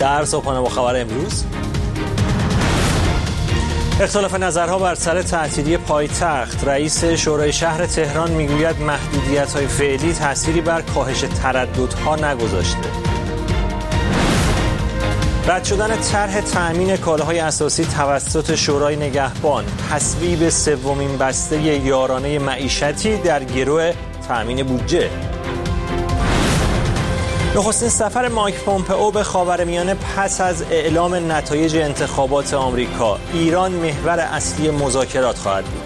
در صبحانه با خبر امروز، اختلاف نظرها بر سر تعطیلی پایتخت. رئیس شورای شهر تهران میگوید محدودیت‌های فعلی تأثیری بر کاهش ترددها نگذاشته. رد شدن طرح تأمین کالاهای اساسی توسط شورای نگهبان. تصویب سومین بسته یارانه معیشتی در گرو تأمین بودجه. نخستین سفر مایک پومپئو به خاورمیانه پس از اعلام نتایج انتخابات آمریکا. ایران محور اصلی مذاکرات خواهد بود.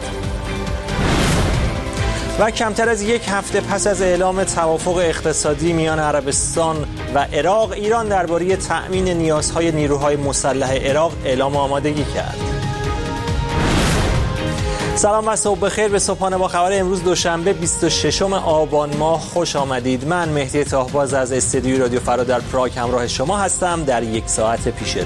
و کمتر از یک هفته پس از اعلام توافق اقتصادی میان عربستان و عراق، ایران درباره تأمین نیازهای نیروهای مسلح عراق اعلام آمادگی کرد. سلام و صبح بخیر به صبحانه با خبر امروز دوشنبه 26 آبان ماه خوش آمدید. من مهدی تاهباز از استودیوی رادیو فرا در پراگ همراه شما هستم در یک ساعت پیش رو.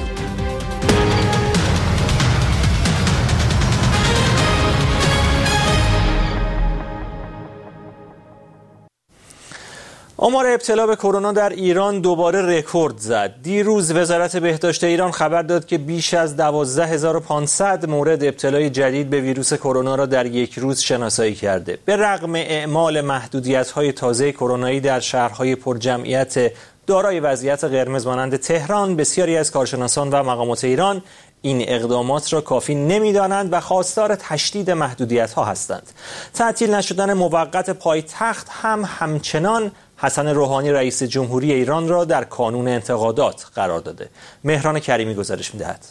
آمار ابتلا به کرونا در ایران دوباره رکورد زد. دیروز وزارت بهداشت ایران خبر داد که بیش از 12500 مورد ابتلای جدید به ویروس کرونا را در یک روز شناسایی کرده. به رغم اعمال محدودیت‌های تازه کرونایی در شهرهای پرجمعیت دارای وضعیت قرمز مانند تهران، بسیاری از کارشناسان و مقامات ایران این اقدامات را کافی نمی‌دانند و خواستار تشدید محدودیت‌ها هستند. تعطیل نشدن موقت پایتخت هم همچنان حسن روحانی رئیس جمهوری ایران را در کانون انتقادات قرار داده. مهران کریمی گزارش می‌دهد.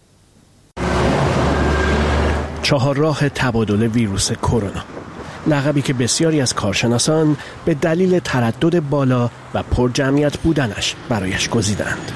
چهارراه تبادل ویروس کرونا، لقبی که بسیاری از کارشناسان به دلیل تردد بالا و پرجمعیت بودنش برایش گزیدند.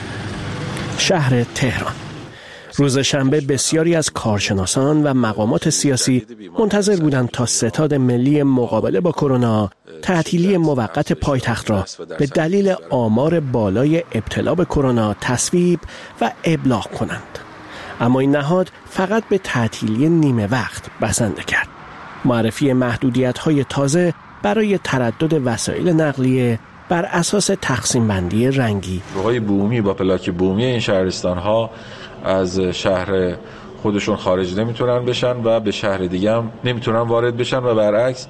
شهر تهران. روز شنبه بسیاری از کارشناسان و مقامات سیاسی منتظر بودند تا ستاد ملی مقابله با کرونا تعطیلی موقت پایتخت را به دلیل آمار بالای ابتلا به کرونا تصویب و ابلاغ کنند. اما این نهاد فقط به تعطیلی نیمه وقت بسنده کرد. معرفی محدودیت‌های تازه برای تردد وسایل نقلیه بر اساس تقسیم بندی رنگی. گروه‌های بومی با پلاک بومی این شهرستان‌ها از شهر خودشون خارج نمیتونن بشن و به شهر دیگه هم نمیتونن وارد بشن و برعکس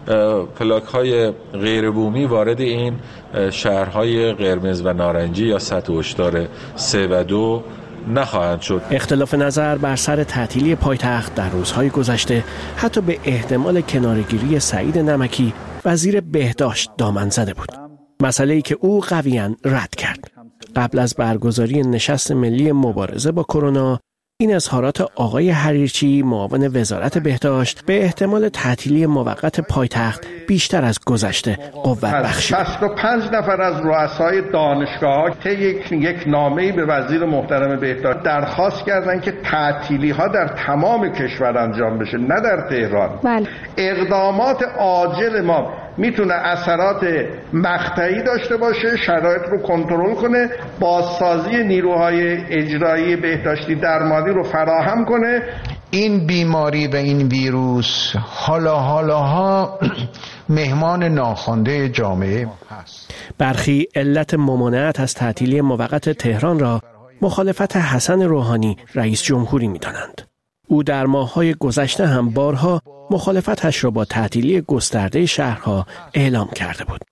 پلاک‌های غیر بومی وارد این شهرهای قرمز و نارنجی یا سطح هشدار 3 و 2 نخواهند شد. اختلاف نظر بر سر تعطیلی پایتخت در روزهای گذشته حتی به احتمال کناره‌گیری سعید نمکی وزیر بهداشت دامن زده بود. مسئله‌ای که او قویاً رد کرد. قبل از برگزاری نشست ملی مبارزه با کرونا، این اظهارات آقای حریرچی معاون وزارت بهداشت به احتمال تعطیلی موقت پایتخت بیشتر از گذشته قوت بخشید. 65 نفر از رؤسای دانشگاه‌ها طی یک نامه‌ای به وزیر محترم بهداشت درخواست کردند که تعطیلی‌ها در تمام کشور انجام بشه، نه در تهران. بله. اقدامات عاجل ما میتونه اثرات مقطعی داشته باشه، شرایط رو کنترل کنه، بازسازی نیروهای اجرایی بهداشتی درمانی رو فراهم کنه. این بیماری و این ویروس حالاها مهمان ناخوانده جامعه هست. برخی علت ممانعت از تعطیلی موقت تهران را مخالفت حسن روحانی رئیس جمهوری می‌دانند. او در ماه‌های گذشته هم بارها مخالفتش را با تعطیلی گسترده شهرها اعلام کرده بود.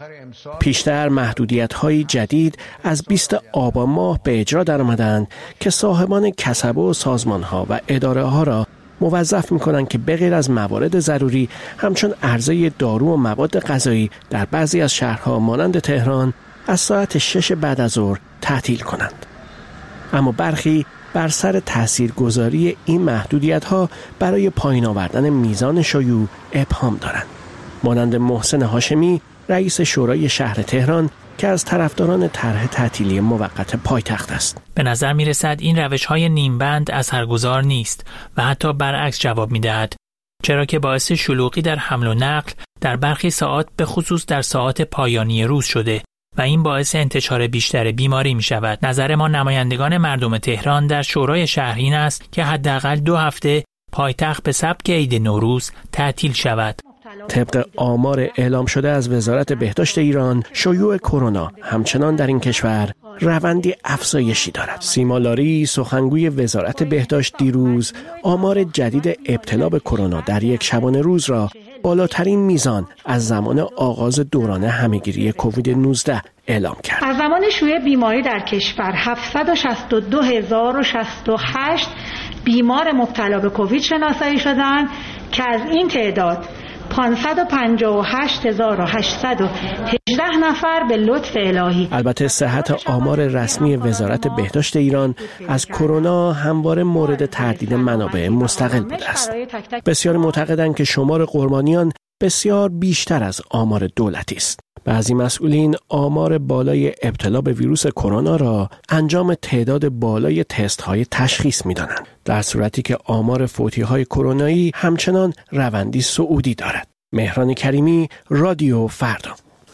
پیشتر محدودیت‌های جدید از 20 آبان ماه به اجرا درآمدند که صاحبان کسبه و سازمان‌ها و اداره‌ها را موظف می‌کنند که بغیر از موارد ضروری همچون عرضه دارو و مواد غذایی در بعضی از شهرها مانند تهران از ساعت 6 بعد از ظهر تعطیل کنند. اما برخی بر سر تاثیرگذاری این محدودیت‌ها برای پایین آوردن میزان شیوع ابهام دارند. مانند محسن هاشمی رئیس شورای شهر تهران که از طرفداران طرح تعطیلی موقت پایتخت است. به نظر می‌رسد این روش‌های نیمبند اثرگذار نیست و حتی برعکس جواب می‌دهد، چرا که باعث شلوغی در حمل و نقل در برخی ساعات به خصوص در ساعات پایانی روز شده و این باعث انتشار بیشتر بیماری می شود. نظر ما نمایندگان مردم تهران در شورای شهر این است که حداقل 2 هفته پایتخت به سبک عید نوروز تعطیل شود. طبق آمار اعلام شده از وزارت بهداشت ایران، شیوع کرونا همچنان در این کشور روندی افزایشی دارد. سیما لاری، سخنگوی وزارت بهداشت، دیروز آمار جدید ابتلا به کرونا در یک شبانه روز را بالاترین میزان از زمان آغاز دوران همهگیری کووید 19 اعلام کرد. از زمان شیوع بیماری در کشور 762,068 بیمار مبتلا به کووید شناسایی شدند که از این تعداد 558,818 نفر به لطف الهی. البته صحت آمار رسمی وزارت بهداشت ایران از کرونا همواره مورد تردید منابع مستقل بوده است. بسیاری معتقدند که شمار قربانیان بسیار بیشتر از آمار دولتی است. بعضی مسئولین آمار بالای ابتلا به ویروس کرونا را انجام تعداد بالای تست‌های تشخیص می‌دانند، در صورتی که آمار فوتی‌های کرونایی همچنان روندی صعودی دارد. مهران کریمی، رادیو فردا.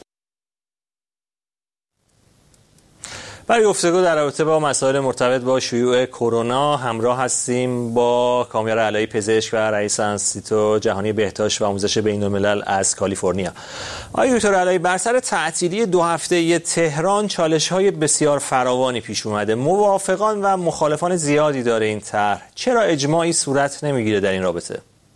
برای گفتگو در رابطه با مسائل مرتبط با شیوع کرونا همراه هستیم با کامیار علایی، پزشک و رئیس انستیتو جهانی بهداشت و آموزش بین‌الملل از کالیفرنیا. آقای دکتر علایی، بر سر تعطیلی 2 هفته‌ای تهران چالش‌های بسیار فراوانی پیش اومده. موافقان و مخالفان زیادی داره این طرح. چرا اجماعی صورت نمیگیره در این رابطه؟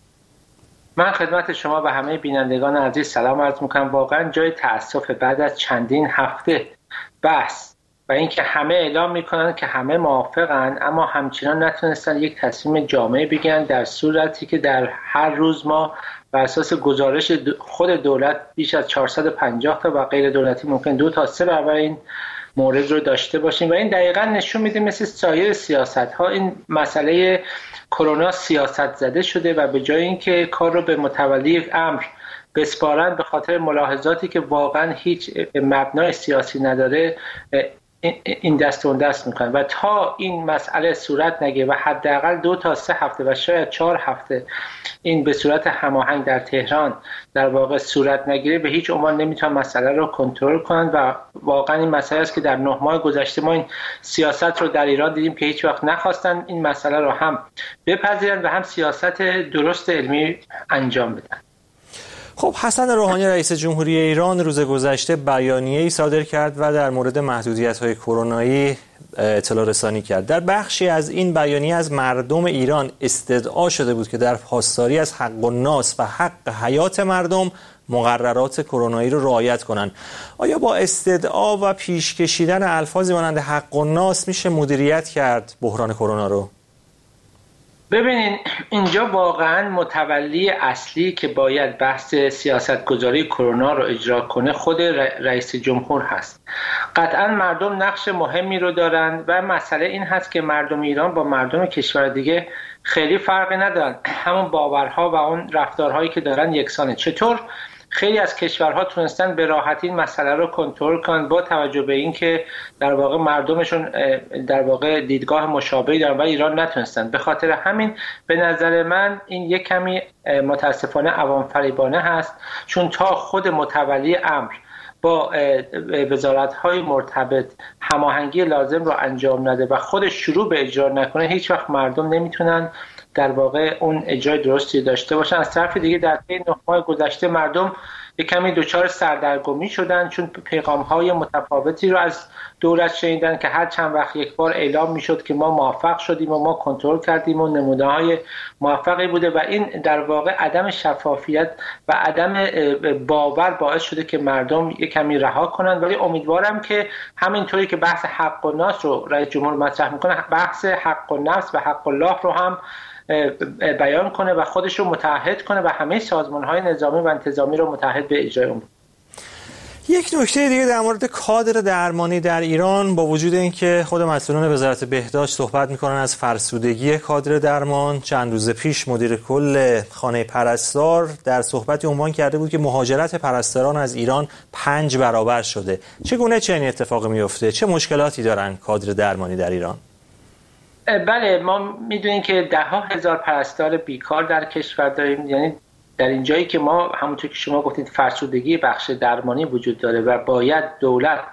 من خدمت شما و همه بینندگان عزیز سلام عرض می‌کنم. واقعا جای تأسف بعد از چندین هفته بحث و اینکه همه اعلام میکنن که همه موافقن اما همچنان نتونستن یک تصمیم جامع بگیرن، در صورتی که در هر روز ما بر اساس گزارش خود دولت بیش از 450 تا و غیر دولتی ممکن 2 تا 3 برابر این مورد رو داشته باشیم و این دقیقاً نشون میده مثل سایر سیاست‌ها این مسئله کرونا سیاست زده شده و به جای اینکه کار رو به متولی امر بسپارن به خاطر ملاحظاتی که واقعاً هیچ مبنای سیاسی نداره این دست اون دست میکنن و تا این مسئله صورت نگیره و حداقل 2 تا 3 هفته و شاید 4 هفته این به صورت هماهنگ در تهران در واقع صورت نگیره به هیچ عنوان نمیتونن مسئله رو کنترل کنن و واقعا این مسئله است که در 9 ماه گذشته ما این سیاست رو در ایران دیدیم که هیچ وقت نخواستن این مسئله رو هم بپذیرن و هم سیاست درست علمی انجام بدن. خب حسن روحانی رئیس جمهوری ایران روز گذشته بیانیه‌ای صادر کرد و در مورد محدودیت‌های کرونایی اطلاع رسانی کرد. در بخشی از این بیانیه از مردم ایران استدعا شده بود که در پاسداری از حق الناس و حق حیات مردم مقررات کرونایی رو رعایت کنند. آیا با استدعا و پیش کشیدن الفاظی مانند حق الناس میشه مدیریت کرد بحران کرونا رو؟ ببینین اینجا واقعا متولی اصلی که باید بحث سیاستگذاری کرونا رو اجرا کنه خود رئیس جمهور هست. قطعا مردم نقش مهمی رو دارن و مسئله این هست که مردم ایران با مردم کشور دیگه خیلی فرقی ندارن، همون باورها و اون رفتارهایی که دارن یکسانه. چطور خیلی از کشورها تونستن به راحتی این مسئله رو کنترل کنن با توجه به اینکه در واقع مردمشون در واقع دیدگاه مشابهی دارن و ایران نتونستن. به خاطر همین به نظر من این یک کمی متاسفانه عوام فریبانه هست، چون تا خود متولی امر با وزارت‌های مرتبط هماهنگی لازم رو انجام نده و خودش شروع به اجرا نکنه هیچ وقت مردم نمیتونن در واقع اون اجرای درستی داشته باشن. از طرف دیگه در طی 9 ماه گذشته مردم یک کمی دچار سردرگمی شدن، چون پیغام‌های متفاوتی رو از دولت شنیدن که هر چند وقت یک بار اعلام میشد که ما موفق شدیم و ما کنترل کردیم و نمونه‌های موفقی بوده و این در واقع عدم شفافیت و عدم باور باعث شده که مردم یک کمی رها کنن. ولی امیدوارم که همینطوری که بحث حق الناس رو رئیس جمهور مطرح میکنه، بحث حق النفس و حق الله رو هم بیان کنه و خودش رو متعهد کنه و همه سازمان‌های نظامی و انتظامی رو متعهد به اجرای اون. یک نکته دیگه در مورد کادر درمانی در ایران، با وجود اینکه خود مسئولان وزارت بهداشت صحبت میکنن از فرسودگی کادر درمان، چند روز پیش مدیر کل خانه پرستار در صحبتی عنوان کرده بود که مهاجرت پرستاران از ایران 5 برابر شده. چگونه چنین اتفاقی میفته؟ چه مشکلاتی دارن کادر درمانی در ایران؟ بله، ما میدونیم که 10,000 پرستار بیکار در کشور داریم. یعنی در این جایی که ما همونطور که شما گفتید فرسودگی بخش درمانی وجود داره و باید دولت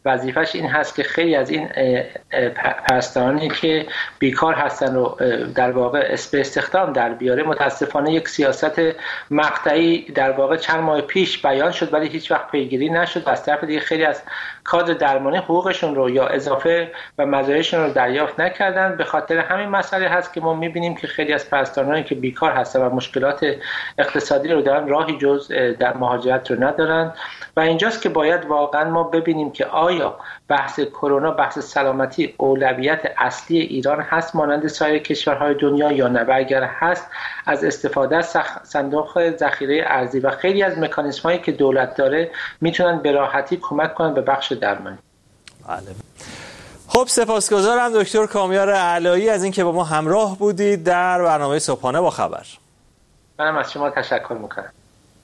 وظیفش این هست که خیلی از این پرستارانی که بیکار هستن رو در واقع به استخدام در بیاره. متاسفانه یک سیاست مقطعی در واقع چند ماه پیش بیان شد ولی هیچ وقت پیگیری نشد و از طرف دیگه خیلی از کادر درمانی حقوقشون رو یا اضافه و مزایاشون رو دریافت نکردن. به خاطر همین مسئله هست که ما می‌بینیم که خیلی از پرستارانی که بیکار هستن و مشکلات اقتصادی رو دارن راهی جز در مهاجرت رو ندارن و اینجاست که باید واقعا ما ببینیم که آیا بحث کرونا، بحث سلامتی اولویت اصلی ایران هست مانند سایر کشورهای دنیا یا نه، و اگر هست از استفاده از صندوق ذخیره ارزی و خیلی از مکانیزم‌هایی که دولت داره میتونن به راحتی کمک کنن به بخش درمانی. بله. خب سپاسگزارم دکتر کامیار علایی از اینکه با ما همراه بودید در برنامه صبحانه با خبر. منم از شما تشکر میکنم.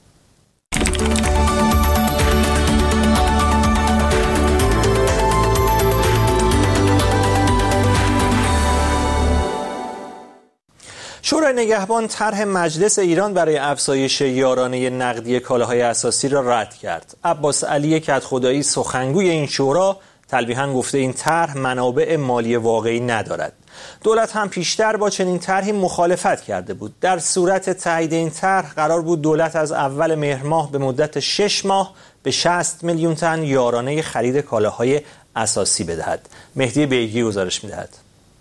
شورای نگهبان طرح مجلس ایران برای افزایش یارانه نقدی کالاهای اساسی را رد کرد. عباس علی کدخدایی سخنگوی این شورا تلویحاً گفته این طرح منابع مالی واقعی ندارد. دولت هم پیشتر با چنین طرحی مخالفت کرده بود. در صورت تایید این طرح قرار بود دولت از اول مهر ماه به مدت 6 ماه به 60 میلیون تن یارانه خرید کالاهای اساسی بدهد. مهدی بیگی گزارش می‌دهد.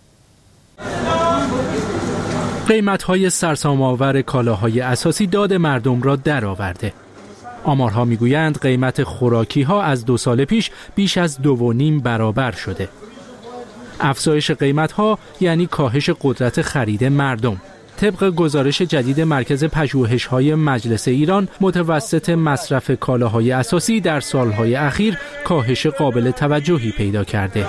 قیمت‌های سرسام‌آور کالاهای اساسی داد مردم را درآورده. آمارها میگویند قیمت خوراکی‌ها از 2 سال پیش بیش از 2.5 برابر شده. افزایش قیمت‌ها یعنی کاهش قدرت خرید مردم. طبق گزارش جدید مرکز پژوهش‌های مجلس ایران، متوسط مصرف کالاهای اساسی در سالهای اخیر کاهش قابل توجهی پیدا کرده.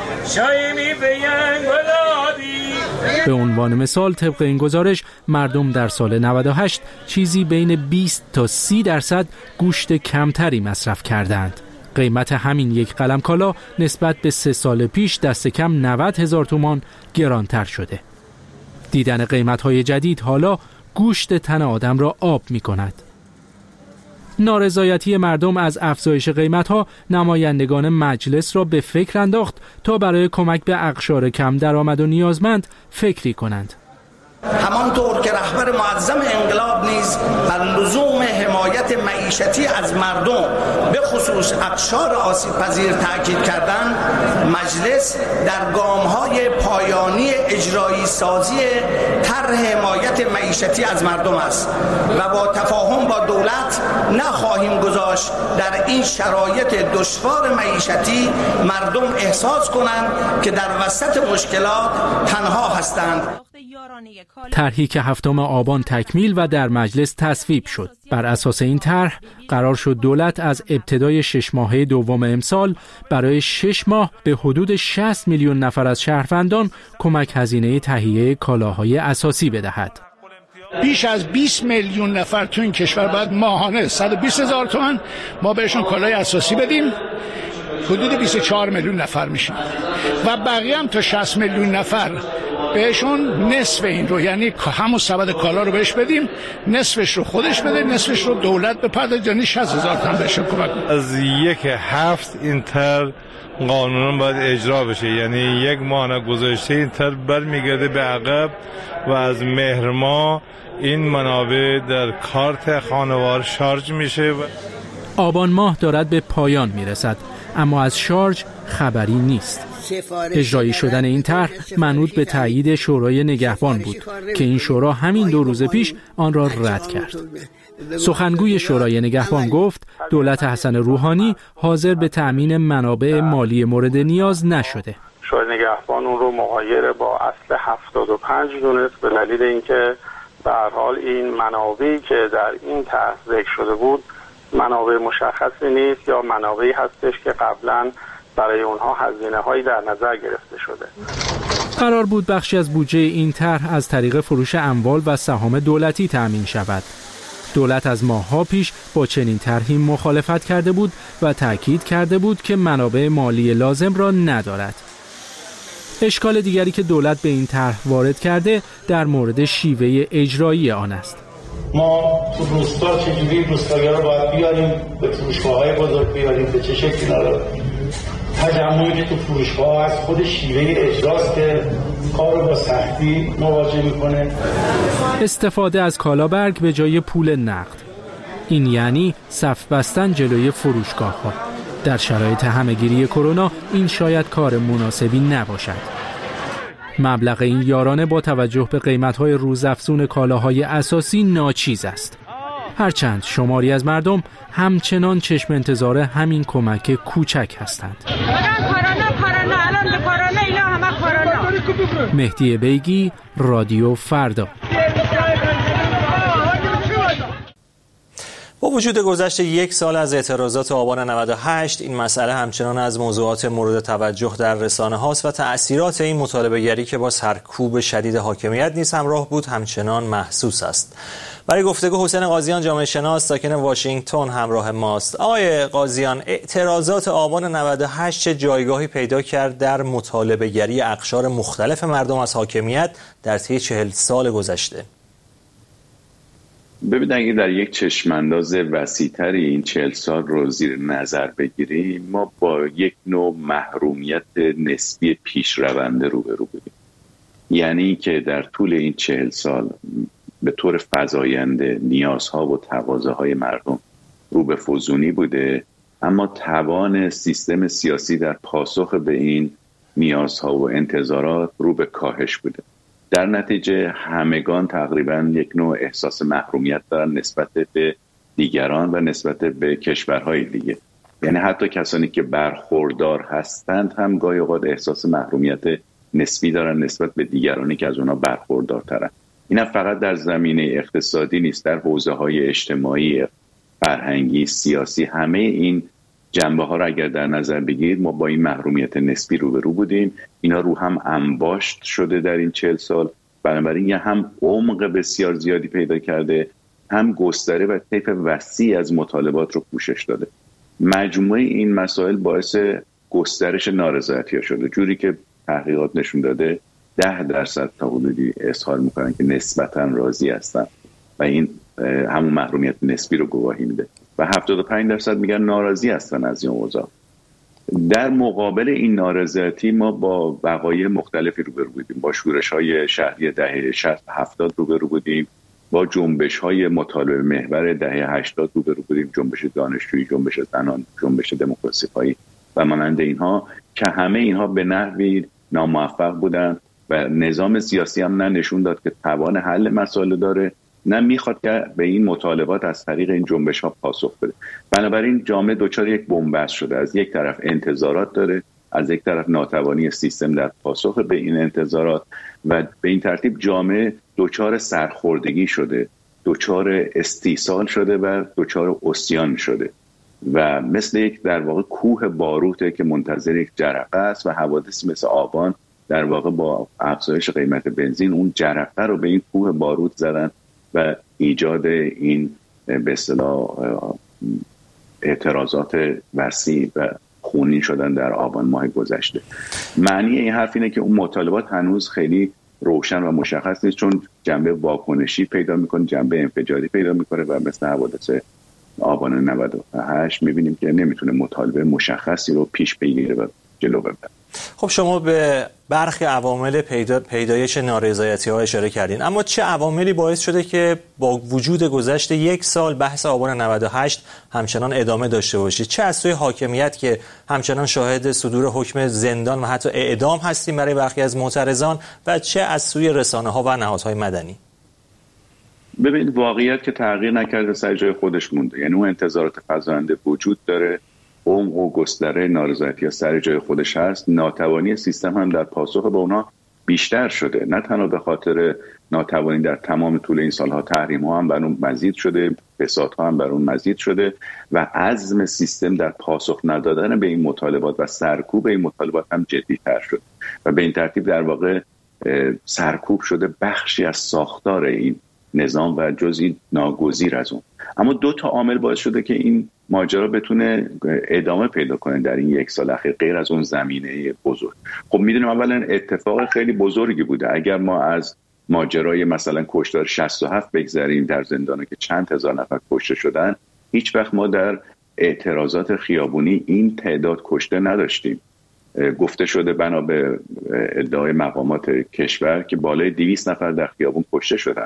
به عنوان مثال طبق این گزارش مردم در سال 98 چیزی بین 20 تا 30% گوشت کمتری مصرف کردند. قیمت همین یک قلم کالا نسبت به 3 سال پیش دست کم 90,000 تومان گرانتر شده. دیدن قیمت‌های جدید حالا گوشت تن آدم را آب می‌کند. نارضایتی مردم از افزایش قیمت‌ها نمایندگان مجلس را به فکر انداخت تا برای کمک به اقشار کم درآمد و نیازمند فکری کنند. همانطور که رهبر معظم انقلاب نیز بر لزوم حمایت معیشتی از مردم به خصوص اقشار آسیب پذیر تاکید کردند، مجلس در گام‌های پایانی اجرایی سازی طرح حمایت معیشتی از مردم است و با تفاهم با دولت نخواهیم گذاشت در این شرایط دشوار معیشتی مردم احساس کنند که در وسط مشکلات تنها هستند. طرحی که 7 آبان تکمیل و در مجلس تصویب شد. بر اساس این طرح قرار شد دولت از ابتدای 6 ماهه دوم امسال برای 6 ماه به حدود 60 میلیون نفر از شهروندان کمک هزینه تهیه کالاهای اساسی بدهد. بیش از 20 میلیون نفر تو این کشور باید ماهانه 120,000 تومان ما بهشون کالای اساسی بدیم. حدود 24 میلیون نفر میشن و بقیه هم تا 60 میلیون نفر بهشون نصف این رو، یعنی همون سبد کالا رو بهش بدیم، نصفش رو خودش بده، نصفش رو دولت بپرده، یعنی 60,000 تومان بهشون کمک کنه. از 1/7 این طرح قانونا باید اجرا بشه، یعنی 1 ماه گذشته این طرح برمیگرده به عقب و از مهر ماه این منابع در کارت خانوار شارژ میشه. آبان ماه دارد به پایان میرسد اما از شارژ خبری نیست. اجرایی شدن این طرح منوط به تایید شورای نگهبان بود که این شورا همین 2 روز پیش آن را رد کرد. سخنگوی شورای نگهبان گفت دولت حسن روحانی حاضر به تأمین منابع مالی مورد نیاز نشده. شورای نگهبان اون رو مغایر با اصل 75 دونست به دلیل اینکه به هر حال این منابعی که در این طرح ذکر شده بود منابع مشخصی نیست یا منابعی هستش که قبلا برای اونها هزینه‌هایی در نظر گرفته شده. قرار بود بخشی از بودجه این طرح از طریق فروش اموال و سهام دولتی تأمین شود. دولت از ماه‌ها پیش با چنین طرحی مخالفت کرده بود و تأکید کرده بود که منابع مالی لازم را ندارد. اشکال دیگری که دولت به این طرح وارد کرده در مورد شیوه اجرایی آن است. ما تو روستا چجوری روستاگرا باید بیاریم به فروشگاه‌های بزرگ بیاریم، به چه شکلی تجمعی که تو فروشگاه از خود شیوه اجراست که کار رو با سختی مواجه میکنه. استفاده از کالابرگ به جای پول نقد، این یعنی صف بستن جلوی فروشگاه ها. در شرایط همه‌گیری کرونا این شاید کار مناسبی نباشد. مبلغ این یارانه با توجه به قیمت‌های روزافزون کالاهای اساسی ناچیز است. هرچند شماری از مردم همچنان چشم انتظار همین کمک کوچک هستند. مهدی بیگی، رادیو فردا. با وجود گذشت یک سال از اعتراضات آبان 98 این مسئله همچنان از موضوعات مورد توجه در رسانه هاست و تأثیرات این مطالبه گری که با سرکوب شدید حاکمیت نیز همراه بود همچنان محسوس است. برای گفتگو حسین قاضیان جامعه شناس ساکن واشنگتن همراه ماست. آقای قاضیان، اعتراضات آبان 98 چه جایگاهی پیدا کرد در مطالبه گری اقشار مختلف مردم از حاکمیت در طی 40 سال گذشته؟ ببینید، اگه در یک چشمانداز وسیع‌تری این 40 سال رو زیر نظر بگیریم، ما با یک نوع محرومیت نسبی پیشرونده روبرو بودیم. یعنی که در طول این 40 سال به طور فزاینده نیازها و تقاضاهای مردم رو به فزونی بوده، اما توان سیستم سیاسی در پاسخ به این نیازها و انتظارات رو به کاهش بوده. در نتیجه همگان تقریبا یک نوع احساس محرومیت دارن نسبت به دیگران و نسبت به کشورهای دیگه. یعنی حتی کسانی که برخوردار هستند هم گاهی اوقات احساس محرومیت نسبی دارن نسبت به دیگرانی که از اونا برخوردارترن. این فقط در زمینه اقتصادی نیست، در حوزه‌های اجتماعی، فرهنگی، سیاسی، همه این جنبه ها رو اگر در نظر بگیرید ما با این محرومیت نسبی روبرو بودیم. اینا رو هم انباشت شده در این 40 سال، بنابراین هم عمق بسیار زیادی پیدا کرده، هم گستره و طیف وسیع از مطالبات رو پوشش داده. مجموعه این مسائل باعث گسترش نارضایتی‌ها شده، جوری که تحقیقات نشون داده 10% تا حدودی اظهار میکنن که نسبتاً راضی هستن و این همون محرومیت نسبی رو گواهی میده و 75% میگن ناراضی هستن از این اوضاع. در مقابل این نارضایتی ما با وقایع مختلفی روبرو بودیم. با شورش‌های شهری دهه 60-70 روبرو بودیم، با جنبش‌های مطالبه محور دهه 80 روبرو بودیم، جنبش دانشجویی، جنبش زنان، جنبش دموکراسی‌خواهی و مانند اینها که همه اینها به نحوی ناموفق بودن و نظام سیاسی هم نه نشون داد که توان حل مسائل داره، نه میخواد که به این مطالبات از طریق این جنبش ها پاسخ بده. بنابراین جامعه دچار یک بنبست شده. از یک طرف انتظارات داره، از یک طرف ناتوانی سیستم در پاسخ به این انتظارات و به این ترتیب جامعه دچار سرخوردگی شده، دچار استیصال شده و دچار عصیان شده و مثل یک در واقع کوه باروته که منتظر یک جرقه است و حوادثی مثل آبان در واقع با افزایش قیمت بنزین اون جرقه رو به این کوه باروت زدن و ایجاد این به اصطلاح اعتراضات وسیع و خونین شدن در آبان ماه گذشته. معنی این حرف اینه که اون مطالبات هنوز خیلی روشن و مشخص نیست، چون جنبه واکنشی پیدا میکنه، جنبه انفجاری پیدا میکنه و مثل حوادث آبان 98 میبینیم که نمیتونه مطالبه مشخصی رو پیش بگیره و جلو ببره. خب شما به برخی عوامل پیدایش نارضایتی‌ها اشاره کردین، اما چه عواملی باعث شده که با وجود گذشت یک سال بحث آبان 98 همچنان ادامه داشته باشید؟ چه از سوی حاکمیت که همچنان شاهد صدور حکم زندان و حتی اعدام هستیم برای برخی از معترضان و چه از سوی رسانه‌ها و نهادهای مدنی؟ ببینید، واقعیت که تغییر نکرده، سر جای خودش مونده. یعنی اون انتظارات فزاینده وجود داره، عمق و گستره نارضایتی‌ها سر جای خودش هست، ناتوانی سیستم هم در پاسخ به اونها بیشتر شده، نه تنها به خاطر ناتوانی در تمام طول این سالها، تحریم‌ها هم بر اون مزید شده، فسادها هم بر اون مزید شده و عزم سیستم در پاسخ ندادن به این مطالبات و سرکوب این مطالبات هم جدی‌تر شد و به این ترتیب در واقع سرکوب شده بخشی از ساختار این نظام و جزئی ناگزیر از اون. اما 2 تا عامل باعث شده که این ماجرا بتونه ادامه پیدا کنه در این یک سال اخیر، غیر از اون زمینه بزرگ. خب میدونیم اولا اتفاق خیلی بزرگی بوده. اگر ما از ماجرای مثلا کشتار 67 بگذریم در زندان که چند هزار نفر کشته شدن، هیچ وقت ما در اعتراضات خیابونی این تعداد کشته نداشتیم. گفته شده بنا به ادعای مقامات کشور که بالای 200 نفر در خیابون کشته شدن.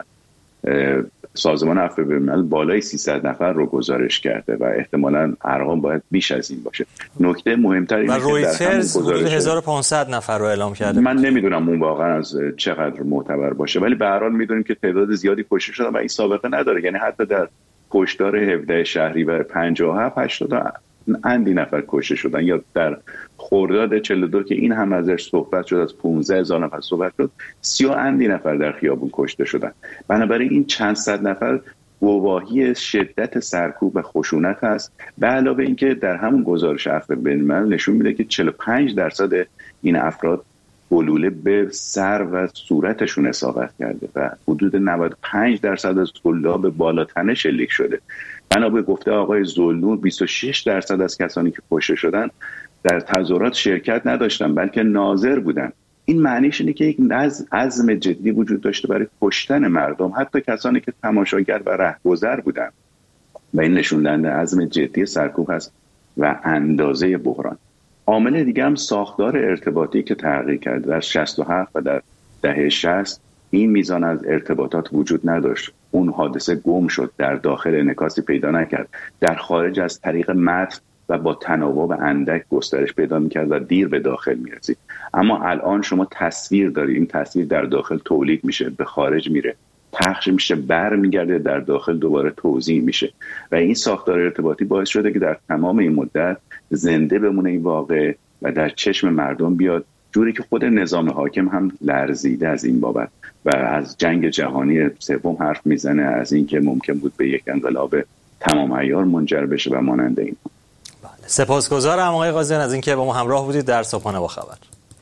سازمان عفو بین‌الملل بالای 300 نفر رو گزارش کرده و احتمالاً ارقام باید بیش از این باشه. نکته مهمتر اینه که رویترز حدود 1500 نفر رو اعلام کرده. من نمیدونم اون واقعا از چقدر معتبر باشه، ولی به هر حال میدونیم که تعداد زیادی کشته شدن و این سابقه نداره. یعنی حتی در کشتار 17 شهریور 57 80 اندی نفر کشته شدن، یا در خرداد 42 که این هم ازش صحبت شد، از 15000 نفر صحبت شد، 30 اندی نفر در خیابون کشته شدن. بنابراین این چند صد نفر گواهی شدت سرکوب و خشونت هست. به علاوه اینکه در همون گزارش عفو بین‌الملل نشون میده که 45% این افراد گلوله به سر و صورتشون اصابت کرده و حدود 95% از گلوله به بالاتنه شلیک شده. بنا به گفته آقای ذوالنور 26% از کسانی که کشته شدن در تظاهرات شرکت نداشتن بلکه ناظر بودن. این معنیش اینه که یک عزم جدی وجود داشته برای کشتن مردم، حتی کسانی که تماشاگر و رهگذر بودن، و این نشون دهنده عزم جدی سرکوب هست و اندازه بحران. عامل دیگه هم ساختار ارتباطی که تغییر کرده. در 67 و در دهه 60 این میزان از ارتباطات وجود نداشت. اون حادثه گم شد، در داخل انعکاسی پیدا نکرد، در خارج از طریق متن و با تناوب اندک گسترش پیدا میکرد و دیر به داخل میرسید. اما الان شما تصویر دارید، این تصویر در داخل تولید میشه، به خارج میره، پخش میشه، برمیگرده در داخل دوباره توزیع میشه و این ساختار ارتباطی باعث شده که در تمام این مدت زنده بمونه این واقعه و در چشم مردم بیاد، جوری که خود نظام حاکم هم لرزیده از این بابت و از جنگ جهانی سوم حرف میزنه، از اینکه ممکن بود به یک انقلاب تمام عیار منجر بشه و مانند این. سپاسگزارم آقای قاضیان از اینکه با ما همراه بودید در صبحانه با خبر.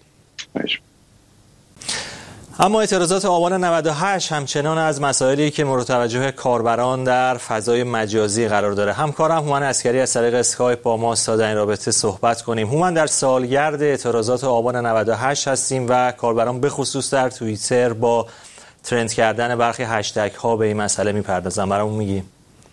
اما اعتراضات آبان 98 همچنان از مسائلی که مورد توجه کاربران در فضای مجازی قرار داره. همکارم هومن عسکری از طریق اسکایپ با ماست تا در این رابطه صحبت کنیم. هومن، در سالگرد اعتراضات آبان 98 هستیم و کاربران به خصوص در توییتر با ترند کردن برخی هشتگ ها به این مسئله میپردازن. برامون میگی؟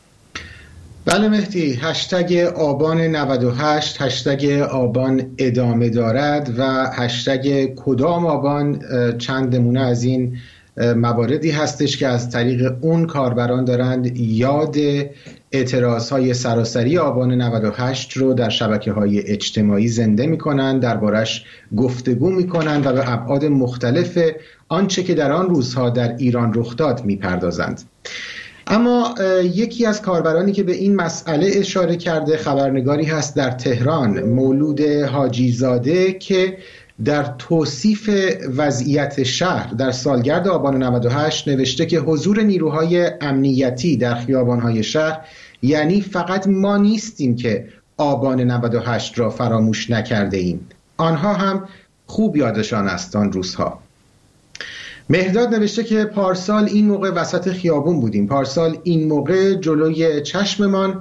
بله مهدی، هشتگ آبان 98، هشتگ آبان ادامه دارد و هشتگ کدام آبان چند نمونه از این مواردی هستش که از طریق اون کاربران دارند یاد اعتراضهای سراسری آبان 98 رو در شبکه‌های اجتماعی زنده می‌کنند، دربارش گفتگو می‌کنند و به ابعاد مختلف آنچه که در آن روزها در ایران رخ داد می‌پردازند. اما یکی از کاربرانی که به این مسئله اشاره کرده خبرنگاری هست در تهران، مولود حاجی زاده، که در توصیف وضعیت شهر در سالگرد آبان 98 نوشته که حضور نیروهای امنیتی در خیابان‌های شهر یعنی فقط ما نیستیم که آبان 98 را فراموش نکرده ایم، آنها هم خوب یادشان است آن روزها. مهرداد نوشته که پارسال این موقع وسط خیابون بودیم، پارسال این موقع جلوی چشممان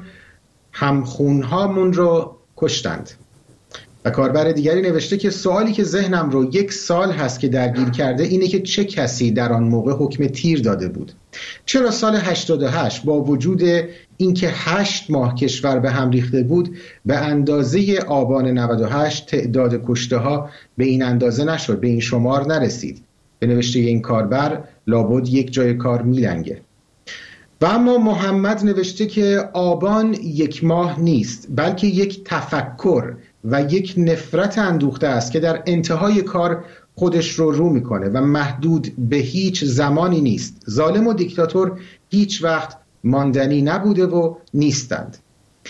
همخونهامون رو کشتند. و کاربر دیگری نوشته که سوالی که ذهنم رو 1 سال هست که درگیر کرده اینه که چه کسی در آن موقع حکم تیر داده بود؟ چرا سال 88 با وجود اینکه 8 ماه کشور به هم ریخته بود به اندازه آبان 98 تعداد کشته ها به این اندازه نشد، به این شمار نرسید؟ به نوشته این کاربر لابد یک جای کار میلنگه. و اما محمد نوشته که آبان 1 ماه نیست بلکه یک تفکر و یک نفرت اندوخته است که در انتهای کار خودش رو میکنه و محدود به هیچ زمانی نیست. ظالم و دیکتاتور هیچ وقت ماندنی نبوده و نیستند.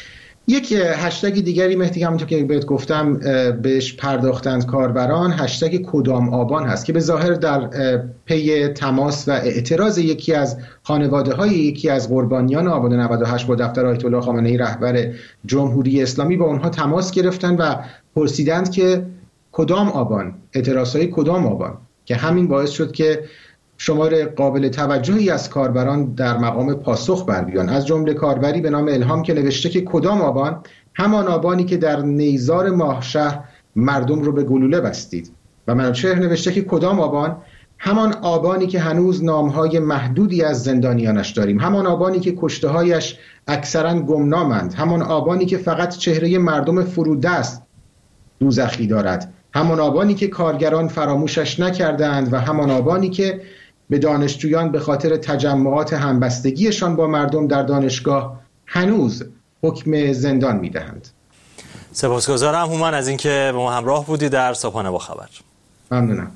یک هشتگ دیگری مهدی همونطور که بهت گفتم بهش پرداختند کاربران، هشتگ کدام آبان هست که به ظاهر در پی تماس و اعتراض یکی از خانواده‌های یکی از قربانیان آبان 98 با دفتر آیت الله خامنه‌ای رهبر جمهوری اسلامی با اونها تماس گرفتن و پرسیدند که کدام آبان، اعتراضهای کدام آبان، که همین باعث شد که شمار قابل توجهی از کاربران در مقام پاسخ بر بیان، از جمله کاربری به نام الهام که نوشته که کدام آبان؟ همان آبانی که در نیزار ماهشهر مردم رو به گلوله بستید. و منوچهر نوشته که کدام آبان؟ همان آبانی که هنوز نامهای محدودی از زندانیانش داریم، همان آبانی که کشته‌هایش اکثرا گمنامند، همان آبانی که فقط چهره مردم فرودست دوزخی دارد، همان آبانی که کارگران فراموشش نکردند و همان آبانی که به دانشجویان به خاطر تجمعات همبستگیشان با مردم در دانشگاه هنوز حکم زندان میدهند. سپاسگزارم هومن از اینکه با ما همراه بودی در صبحانه با خبر. ممنونم.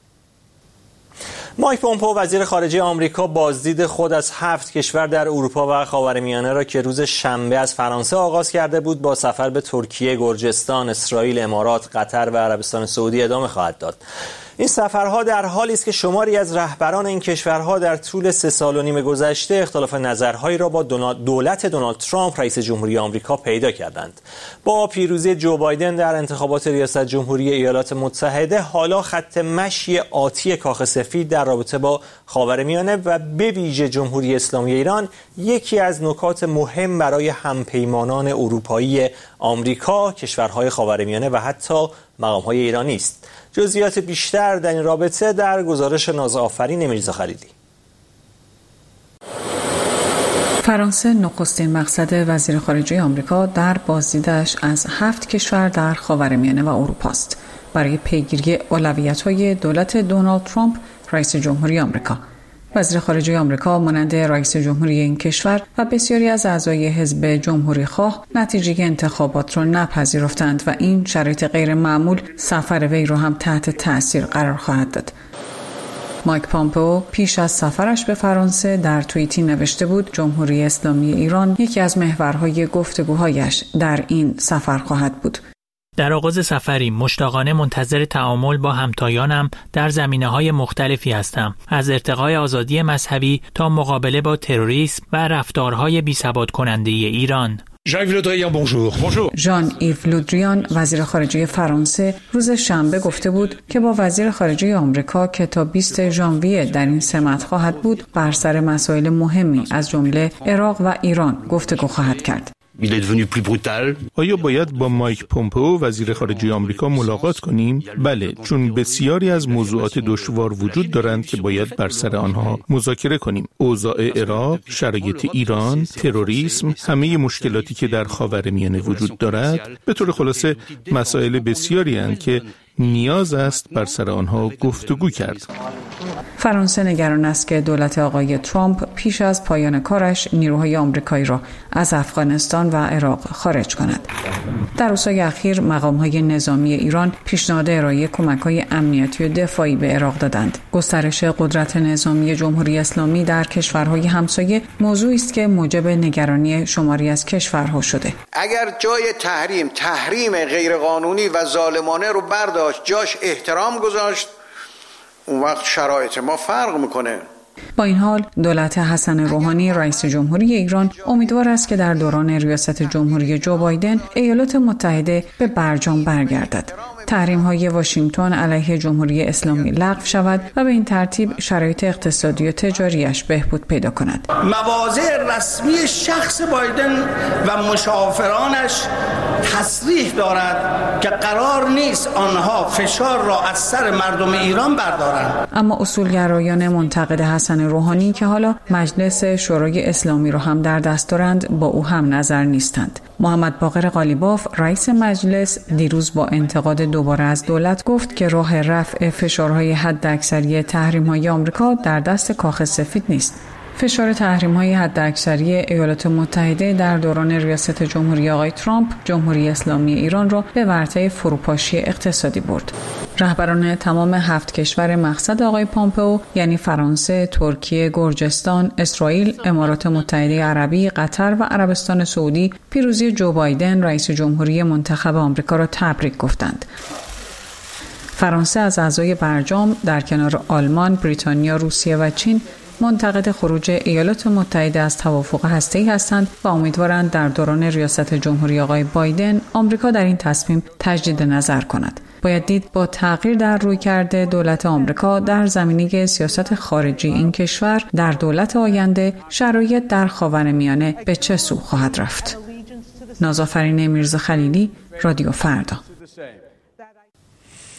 مایک پومپئو وزیر خارجه آمریکا بازدید خود از 7 کشور در اروپا و خاورمیانه را که روز شنبه از فرانسه آغاز کرده بود با سفر به ترکیه، گرجستان، اسرائیل، امارات، قطر و عربستان سعودی ادامه خواهد داد. این سفرها در حالی است که شماری از رهبران این کشورها در طول 3.5 سال گذشته اختلاف نظرهایی را با دولت دونالد ترامپ رئیس جمهوری آمریکا پیدا کردند. با پیروزی جو بایدن در انتخابات ریاست جمهوری ایالات متحده، حالا خط مشی آتی کاخ سفید در رابطه با خاورمیانه و به ویژه جمهوری اسلامی ایران یکی از نکات مهم برای همپیمانان اروپایی آمریکا، کشورهای خاورمیانه و حتی مقام‌های ایرانی است. جزئیات بیشتر در این رابطه در گزارش نازآفرین میرزا خلیلی. فرانسه نخستین مقصد وزیر خارجه آمریکا در بازدیدش از 7 کشور در خاورمیانه و اروپا است برای پیگیری اولویت‌های دولت دونالد ترامپ رئیس جمهوری آمریکا. وزیر خارجه آمریکا مانند رئیس جمهوری این کشور و بسیاری از اعضای حزب جمهوری خواه نتیجه انتخابات را نپذیرفتند و این شرایط غیر معمول سفر وی را هم تحت تأثیر قرار خواهد داد. مایک پومپئو پیش از سفرش به فرانسه در توییتی نوشته بود جمهوری اسلامی ایران یکی از محورهای گفتگوهایش در این سفر خواهد بود. در آغاز سفری مشتاقانه منتظر تعامل با همتایانم در زمینه‌های مختلفی هستم، از ارتقای آزادی مذهبی تا مقابله با تروریسم و رفتارهای بی‌ثبات کننده ایران. ژان ایو لودریان وزیر خارجه فرانسه روز شنبه گفته بود که با وزیر خارجه آمریکا که تا 20 ژانویه در این سمت خواهد بود بر سر مسائل مهمی از جمله عراق و ایران گفتگو خواهد کرد. آیا باید با مایک پومپئو وزیر خارجه آمریکا ملاقات کنیم؟ بله، چون بسیاری از موضوعات دشوار وجود دارند که باید بر سر آنها مذاکره کنیم. اوضاع عراق، شرایط ایران، تروریسم، همه مشکلاتی که در خاورمیانه وجود دارد، به طور خلاصه مسائل بسیاری هستند که نیاز است بر سر آنها گفتگو کرد. فرانسه نگران است که دولت آقای ترامپ پیش از پایان کارش نیروهای آمریکایی را از افغانستان و عراق خارج کند. در روزهای اخیر مقام‌های نظامی ایران پیشنهاد ارائه کمک‌های امنیتی و دفاعی به عراق دادند. گسترش قدرت نظامی جمهوری اسلامی در کشورهای همسایه موضوعی است که موجب نگرانی شماری از کشورها شده. اگر جای تحریم غیرقانونی و ظالمانه رو برداشت، جاش احترام گذاشت، اون وقت شرایط ما فرق میکنه. با این حال دولت حسن روحانی رئیس جمهوری ایران امیدوار است که در دوران ریاست جمهوری جو بایدن ایالات متحده به برجام برگردد. تحریم‌های واشنگتن علیه جمهوری اسلامی لغو شود و به این ترتیب شرایط اقتصادی و تجاریش بهبود پیدا کند. مواضع رسمی شخص بایدن و مشاورانش تصریح دارد که قرار نیست آنها فشار را از سر مردم ایران بردارند. اما اصولگرایان منتقد حسن روحانی که حالا مجلس شورای اسلامی را هم در دست دارند با او هم نظر نیستند. محمد باقر قالیباف رئیس مجلس دیروز با انتقاد دوباره از دولت گفت که راه رفع فشارهای حداکثری تحریم‌های آمریکا در دست کاخ سفید نیست. فشار تحریم‌های حداکثری ایالات متحده در دوران ریاست جمهوری آقای ترامپ جمهوری اسلامی ایران را به ورطه فروپاشی اقتصادی برد. رهبران تمام 7 کشور مقصد آقای پومپئو یعنی فرانسه، ترکیه، گرجستان، اسرائیل، امارات متحده عربی، قطر و عربستان سعودی پیروزی جو بایدن رئیس جمهوری منتخب آمریکا را تبریک گفتند. فرانسه از اعضای برجام در کنار آلمان، بریتانیا، روسیه و چین منتقد خروج ایالات متحده از توافق هسته‌ای هستند و امیدوارند در دوران ریاست جمهوری آقای بایدن آمریکا در این تصمیم تجدید نظر کند. باید دید با تغییر در رویکرد دولت آمریکا در زمینه سیاست خارجی این کشور در دولت آینده شرایط در خاورمیانه به چه سو خواهد رفت. نازآفرین میرزا خلیلی، رادیو فردا.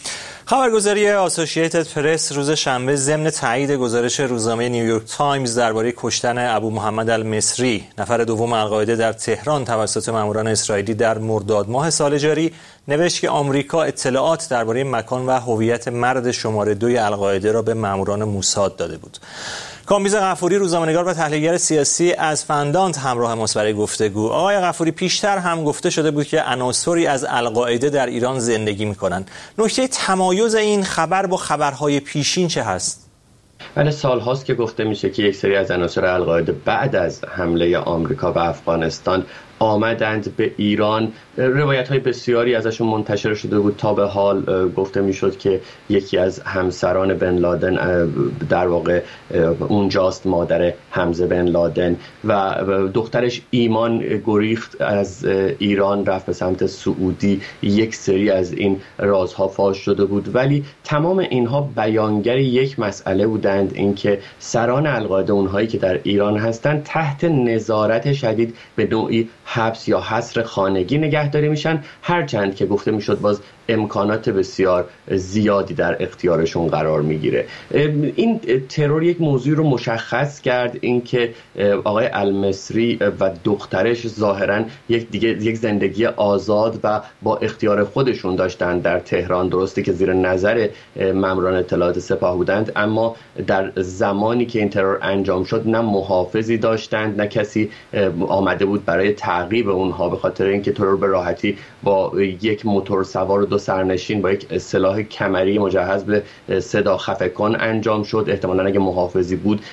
خبرگزاری آسوشییتد پرس روز شنبه ضمن تایید گزارش روزنامه نیویورک تایمز درباره کشتن ابو محمد المصری، نفر دوم القاعده در تهران توسط ماموران اسرائیلی در مرداد ماه سال جاری، نوشت که آمریکا اطلاعات درباره مکان و هویت مرد شماره 2 القاعده را به ماموران موساد داده بود. کامبیز غفوری، روزنامه‌نگار و تحلیلگر سیاسی از فندانت همراه ماست برای گفتگو. آقای غفوری، پیشتر هم گفته شده بود که عناصری از القاعده در ایران زندگی می‌کنند. نکته تمایز این خبر با خبرهای پیشین چه هست؟ بله، سال‌هاست که گفته میشه که یک سری از عناصر القاعده بعد از حمله آمریکا به افغانستان آمدند به ایران. روایت‌های بسیاری ازشون منتشر شده بود. تا به حال گفته میشد که یکی از همسران بن لادن در واقع اونجاست، مادر حمزه بن لادن، و دخترش ایمان گریخت از ایران رفت به سمت سعودی. یک سری از این رازها فاش شده بود، ولی تمام اینها بیانگر یک مسئله بودند، اینکه سران القاعده، اونهایی که در ایران هستند، تحت نظارت شدید به نوعی حبس یا حصر خانگی نگهداری میشن، هرچند که گفته میشد باز امکانات بسیار زیادی در اختیارشون قرار میگیره. این ترور یک موضوع رو مشخص کرد، اینکه آقای المصری و دخترش ظاهرا یک زندگی آزاد و با اختیار خودشون داشتن در تهران. درسته که زیر نظر ماموران اطلاعات سپاه بودند، اما در زمانی که این ترور انجام شد نه محافظی داشتند، نه کسی آمده بود برای تعقیب اونها، به خاطر اینکه ترور به راحتی با یک موتور سوار و 2 سرنشین با یک سلاح کمری مجهز به صدا خفه کن انجام شد. احتمالاً اگه محافظی بود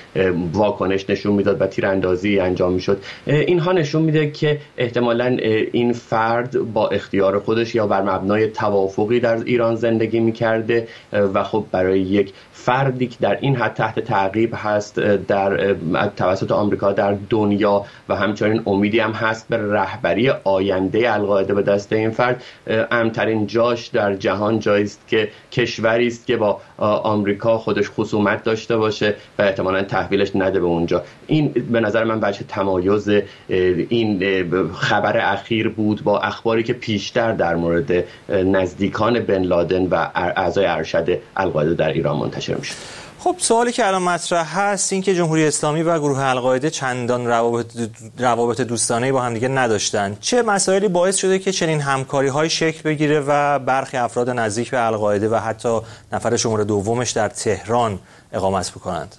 واکنش نشون میداد و تیراندازی انجام میشد. اینها نشون میده که احتمالاً این فرد با اختیار خودش یا بر مبنای توافقی در ایران زندگی میکرده و خب برای یک فردی که در این حد تحت تعقیب هست در توسط آمریکا در دنیا و همچنین امیدی هم هست به رهبری آینده القاعده به دست این فرد، امن‌ترین جاش در جهان جایی است که کشوری است که با آمریکا خودش خصومت داشته باشه و احتمالاً تحویلش نده به اونجا. این به نظر من وجه تمایز این خبر اخیر بود با اخباری که پیشتر در مورد نزدیکان بن لادن و اعضای ارشد القاعده در ایران منتشر میشه. خب سوالی که الان مطرح هست این که جمهوری اسلامی و گروه القاعده چندان روابط دوستانه‌ای با هم دیگه نداشتن. چه مسائلی باعث شده که چنین همکاری‌های شکل بگیره و برخی افراد نزدیک به القاعده و حتی نفر شماره دومش در تهران اقامت بکنند؟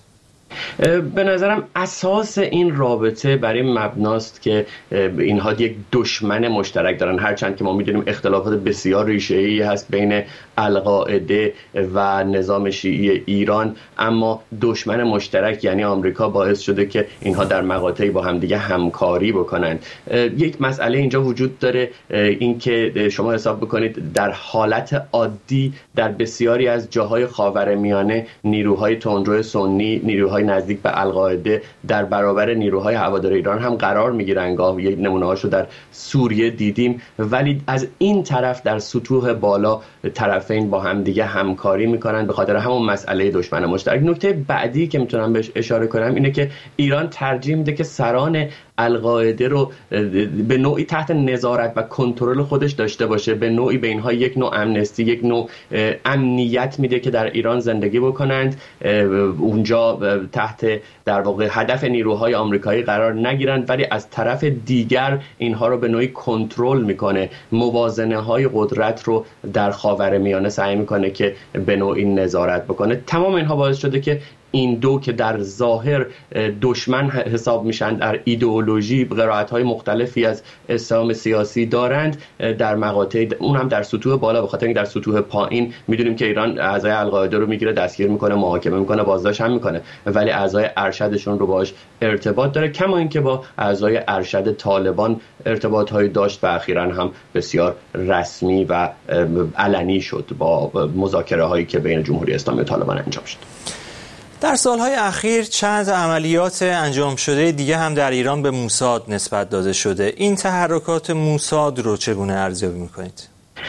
به نظرم اساس این رابطه برای مبناست که اینها یک دشمن مشترک دارن، هرچند که ما میدونیم اختلافات بسیار ریشه‌ای هست بین القاعده و نظام شیعی ایران، اما دشمن مشترک یعنی آمریکا باعث شده که اینها در مقاطعی با همدیگه همکاری بکنند. یک مسئله اینجا وجود داره، این که شما حساب بکنید در حالت عادی در بسیاری از جاهای خاورمیانه نیروهای تندرو سنی، نیروهای نزدیک به القاعده در برابر نیروهای هوادار ایران هم قرار میگیرن. گاه یک نمونه‌هاشو در سوریه دیدیم، ولی از این طرف در سطوح بالا طرفین با هم دیگه همکاری میکنن به خاطر همون مسئله دشمن مشترک. نکته بعدی که میتونم بهش اشاره کنم اینه که ایران ترجیح میده که سران القاعده رو به نوعی تحت نظارت و کنترل خودش داشته باشه، به نوعی به اینها یک نوع امنستی، یک نوع امنیت میده که در ایران زندگی بکنند، اونجا تحت در واقع هدف نیروهای آمریکایی قرار نگیرند، ولی از طرف دیگر اینها رو به نوعی کنترل میکنه، موازنه های قدرت رو در خاورمیانه سعی میکنه که به نوعی نظارت بکنه. تمام اینها باعث شده که این دو که در ظاهر دشمن حساب میشن در ایدئولوژی قرائت‌های مختلفی از اسلام سیاسی دارند در مقاطع، اون هم در سطوح بالا، به خاطر اینکه در سطوح پایین میدونیم که ایران اعضای القاعده رو میگیره، دستگیر میکنه، محاکمه میکنه، بازداشت هم میکنه، ولی اعضای ارشدشون رو باهاش ارتباط داره، کما اینکه با اعضای ارشد طالبان ارتباط‌هایی داشت و اخیراً هم بسیار رسمی و علنی شد با مذاکره‌هایی که بین جمهوری اسلامی و طالبان انجام شد. در سالهای اخیر چند عملیات انجام شده دیگه هم در ایران به موساد نسبت داده شده. این تحرکات موساد رو چگونه ارزیابی می‌کنید؟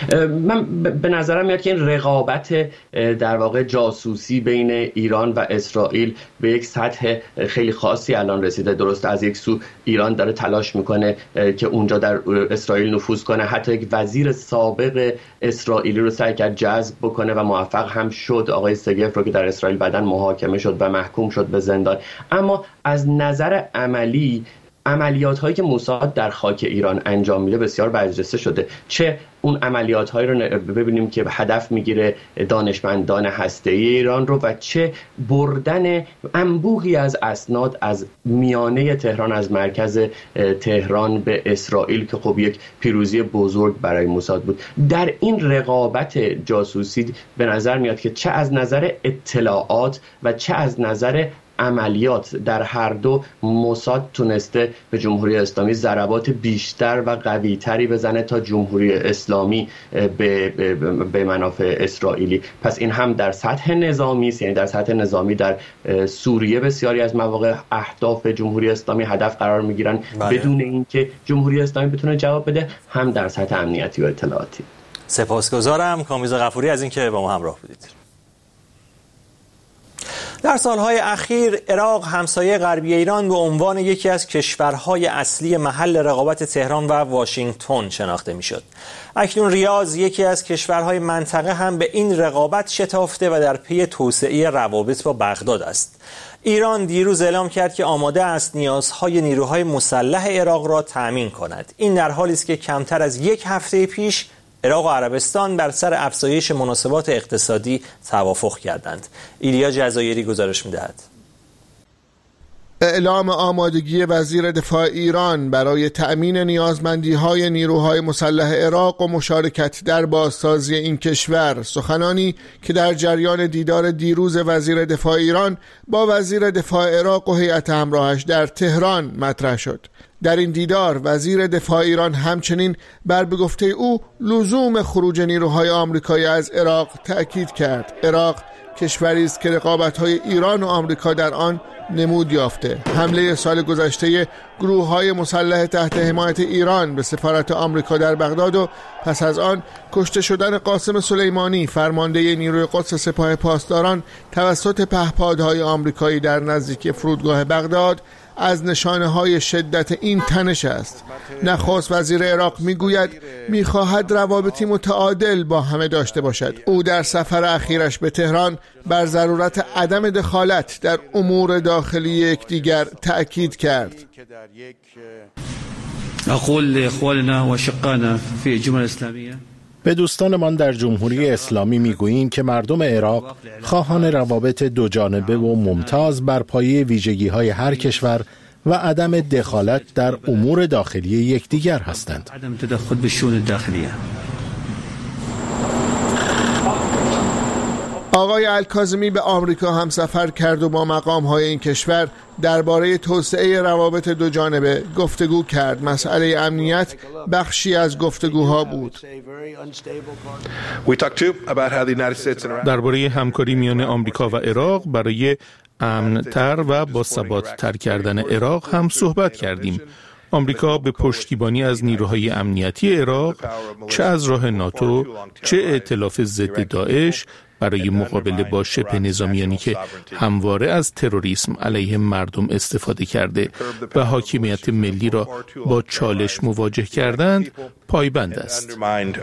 من به نظرم میاد که این رقابت در واقع جاسوسی بین ایران و اسرائیل به یک سطح خیلی خاصی الان رسیده. درست از یک سو ایران داره تلاش میکنه که اونجا در اسرائیل نفوذ کنه، حتی یک وزیر سابق اسرائیلی رو سعی کرد جذب بکنه و موفق هم شد، آقای سگف رو که در اسرائیل بعداً محاکمه شد و محکوم شد به زندان. اما از نظر عملی عملیات هایی که موساد در خاک ایران انجام میده بسیار برجسته شده. چه اون عملیات هایی رو ببینیم که هدف میگیره دانشمندان هسته‌ای ایران رو و چه بردن انبوهی از اسناد از میانه تهران، از مرکز تهران به اسرائیل که خب یک پیروزی بزرگ برای موساد بود. در این رقابت جاسوسی به نظر میاد که چه از نظر اطلاعات و چه از نظر عملیات در هر دو موساد تونسته به جمهوری اسلامی ضربات بیشتر و قوی‌تری بزنه تا جمهوری اسلامی به منافع اسرائیلی. پس این هم در سطح نظامی است، یعنی در سطح نظامی در سوریه بسیاری از مواقع اهداف جمهوری اسلامی هدف قرار میگیرن بدون اینکه جمهوری اسلامی بتونه جواب بده، هم در سطح امنیتی و اطلاعاتی. سپاسگزارم کامیز غفوری از اینکه با ما همراه بودید. در سالهای اخیر عراق همسایه غربی ایران به عنوان یکی از کشورهای اصلی محل رقابت تهران و واشنگتن شناخته میشد. اکنون ریاض یکی از کشورهای منطقه هم به این رقابت شتافته و در پی توسعه روابط با بغداد است. ایران دیروز اعلام کرد که آماده است نیازهای نیروهای مسلح عراق را تأمین کند. این در حالی است که کمتر از یک هفته پیش عراق و عربستان بر سر افزایش مناسبات اقتصادی توافق کردند. ایلیا جزایری گزارش می‌دهد. اعلام آمادگی وزیر دفاع ایران برای تأمین نیازمندی‌های نیروهای مسلح عراق و مشارکت در بازسازی این کشور، سخنانی که در جریان دیدار دیروز وزیر دفاع ایران با وزیر دفاع عراق و هیئت همراهش در تهران مطرح شد. در این دیدار وزیر دفاع ایران همچنین بر به گفته او لزوم خروج نیروهای آمریکایی از عراق تأکید کرد. عراق کشوری است که رقابت‌های ایران و آمریکا در آن نمود یافته. حمله سال گذشته گروه‌های مسلح تحت حمایت ایران به سفارت آمریکا در بغداد و پس از آن کشته شدن قاسم سلیمانی فرمانده نیروی قدس سپاه پاسداران توسط پهپادهای آمریکایی در نزدیکی فرودگاه بغداد از نشانه‌های شدت این تنش است. نخست وزیر عراق میگوید میخواهد روابطی متعادل با همه داشته باشد. او در سفر اخیرش به تهران بر ضرورت عدم دخالت در امور داخلی یکدیگر تأکید کرد. اقول لاخواننا و اشقانا فی الجمهوریه الاسلامیه، به دوستانمان در جمهوری اسلامی میگوییم که مردم عراق خواهان روابط دو جانبه و ممتاز بر پایه ویژگی‌های هر کشور و عدم دخالت در امور داخلی یکدیگر هستند. عدم تدخل بالشؤون الداخلیه. آقای الکاظمی به آمریکا هم سفر کرد و با مقام‌های این کشور درباره توسعه روابط دو جانبه گفتگو کرد. مسئله امنیت بخشی از گفتگوها بود. درباره همکاری میان آمریکا و عراق برای امن‌تر و با ثبات‌تر کردن عراق هم صحبت کردیم. آمریکا به پشتیبانی از نیروهای امنیتی عراق، چه از راه ناتو، چه ائتلاف ضد داعش، برای مقابله با شبه نظامیانی که همواره از تروریسم علیه مردم استفاده کرده و حاکمیت ملی را با چالش مواجه کردند، پایبند است.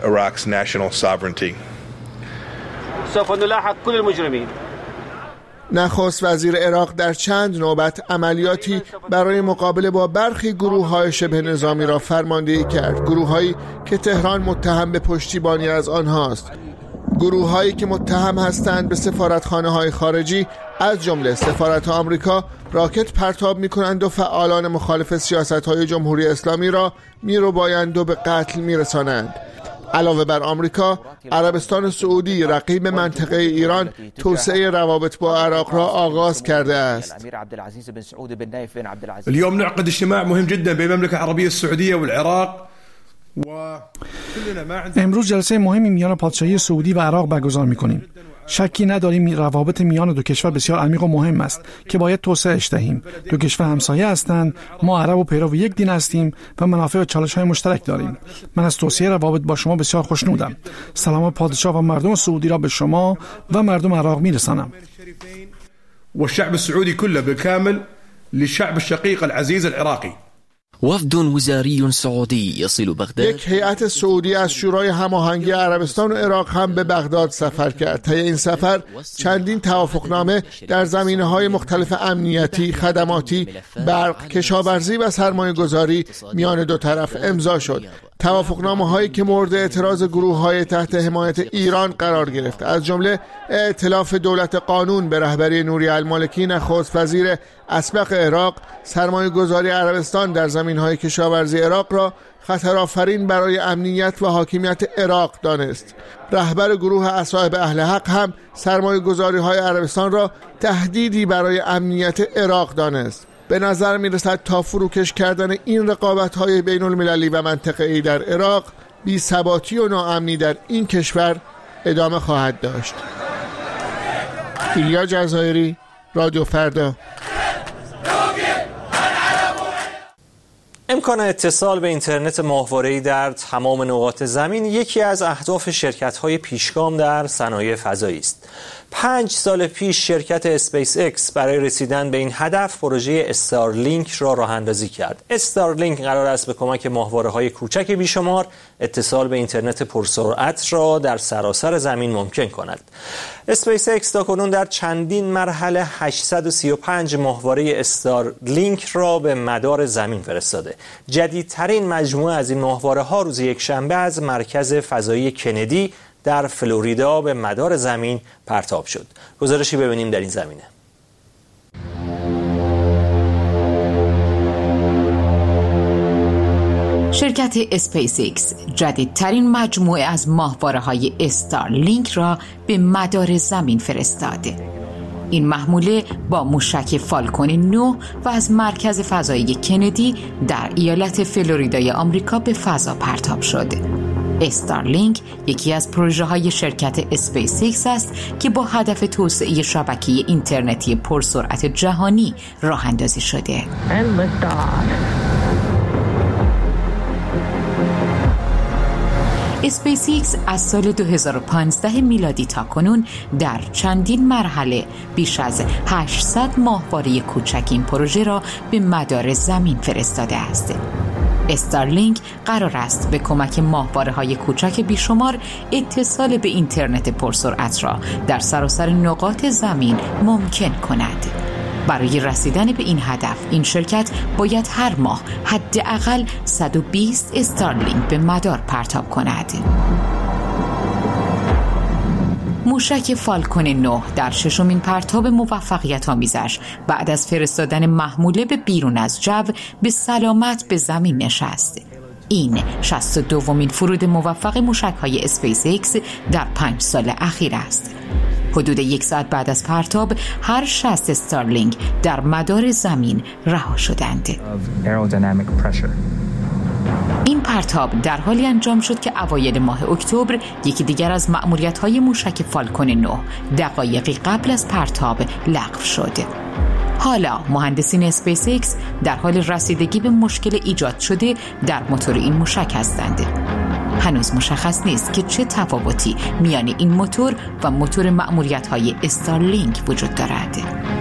سوف نلاحق كل المجرمين. نخست وزیر عراق در چند نوبت عملیاتی برای مقابله با برخی گروه‌های شبه نظامی را فرماندهی کرد. گروه‌هایی که تهران متهم به پشتیبانی از آنهاست. گروه‌هایی که متهم هستند به سفارتخانه‌های خارجی از جمله سفارت آمریکا راکت پرتاب می‌کنند و فعالان مخالف سیاست‌های جمهوری اسلامی را می‌ربایند و به قتل می‌رسانند. علاوه بر آمریکا، عربستان سعودی رقیب منطقه ایران توسعه روابط با عراق را آغاز کرده است. اليوم نعقد اجتماع مهم جدا بين المملكة العربية السعودية والعراق. امروز جلسه مهمی میان پادشاهی سعودی و عراق برگزار می‌کنیم. شکی نداریم روابط میان دو کشور بسیار عمیق و مهم است که باید توسعه‌اش دهیم. دو کشور همسایه هستند، ما عرب و پیرو یک دین هستیم و منافع و چالش‌های مشترک داریم. من از توسعه روابط با شما بسیار خوشنودم. سلام پادشاه و مردم سعودی را به شما و مردم عراق میرسانم. و الشعب السعودي كله بالكامل للشعب الشقيق العزيز العراقي. وفد وزاری سعودی یصل بغداد. یک هیئت سعودی از شورای هماهنگی عربستان و عراق هم به بغداد سفر کرد. طی این سفر چندین توافقنامه در زمینه‌های مختلف امنیتی، خدماتی، برق، کشاورزی و سرمایه‌گذاری میان دو طرف امضا شد. توافقنامه‌هایی که مورد اعتراض گروه‌های تحت حمایت ایران قرار گرفت، از جمله ائتلاف دولت قانون به رهبری نوری المالکی نخست وزیر اسبق عراق، سرمایه‌گذاری عربستان در زمین‌های کشاورزی عراق را خطرآفرین برای امنیت و حاکمیت عراق دانست. رهبر گروه اصحاب اهل حق هم سرمایه‌گذاری‌های عربستان را تهدیدی برای امنیت عراق دانست. به نظر می‌رسد تا فروکش کردن این رقابت‌های بین‌المللی و منطقه‌ای در عراق، بی‌ثباتی و ناامنی در این کشور ادامه خواهد داشت. ایلیا جزایری، رادیو فردا. امکان اتصال به اینترنت ماهواره‌ای در تمام نقاط زمین یکی از اهداف شرکت‌های پیشگام در صنایع فضایی است. 5 سال پیش شرکت اسپیس اکس برای رسیدن به این هدف پروژه استارلینک را راه اندازی کرد. استارلینک قرار است به کمک ماهواره‌های کوچک بیشمار اتصال به اینترنت پرسرعت را در سراسر زمین ممکن کند. اسپیس اکس تاکنون در چندین مرحله 835 ماهواره استارلینک را به مدار زمین فرستاده. جدیدترین مجموعه از این ماهواره‌ها روز یکشنبه از مرکز فضایی کندی در فلوریدا به مدار زمین پرتاب شد. گزارشی ببینیم در این زمینه. شرکت اسپیس ایکس جدیدترین مجموعه از ماهواره‌های استارلینک را به مدار زمین فرستاده. این محموله با موشک فالکون 9 و از مرکز فضایی کندی در ایالت فلوریدای آمریکا به فضا پرتاب شد. استارلینک یکی از پروژه‌های شرکت اسپیس ایکس است که با هدف توسعه شبکه اینترنتی پرسرعت جهانی راه اندازی شده. اسپیس ایکس از سال 2015 میلادی تا کنون در چندین مرحله بیش از 800 ماهواره کوچک این پروژه را به مدار زمین فرستاده است. استارلینک قرار است به کمک ماهواره‌های کوچک بیشمار اتصال به اینترنت پرسرعت را در سراسر نقاط زمین ممکن کند. برای رسیدن به این هدف این شرکت باید هر ماه حداقل 120 استارلینک به مدار پرتاب کند. موشک فالکون 9 در ششمین پرتاب موفقیت آمیزش بعد از فرستادن محموله به بیرون از جو به سلامت به زمین نشست. این 62مین فرود موفق موشک‌های اسپیس ایکس در 5 سال اخیر است. حدود 1 ساعت بعد از پرتاب هر 60 استارلینک در مدار زمین رها شدند. این پرتاب در حالی انجام شد که اوایل ماه اکتبر یکی دیگر از مأموریت‌های موشک فالکون 9 دقایقی قبل از پرتاب لغو شد. حالا مهندسین اسپیس ایکس در حال رسیدگی به مشکل ایجاد شده در موتور این موشک هستند. هنوز مشخص نیست که چه تفاوتی میان این موتور و موتور مأموریت‌های استارلینک وجود دارد.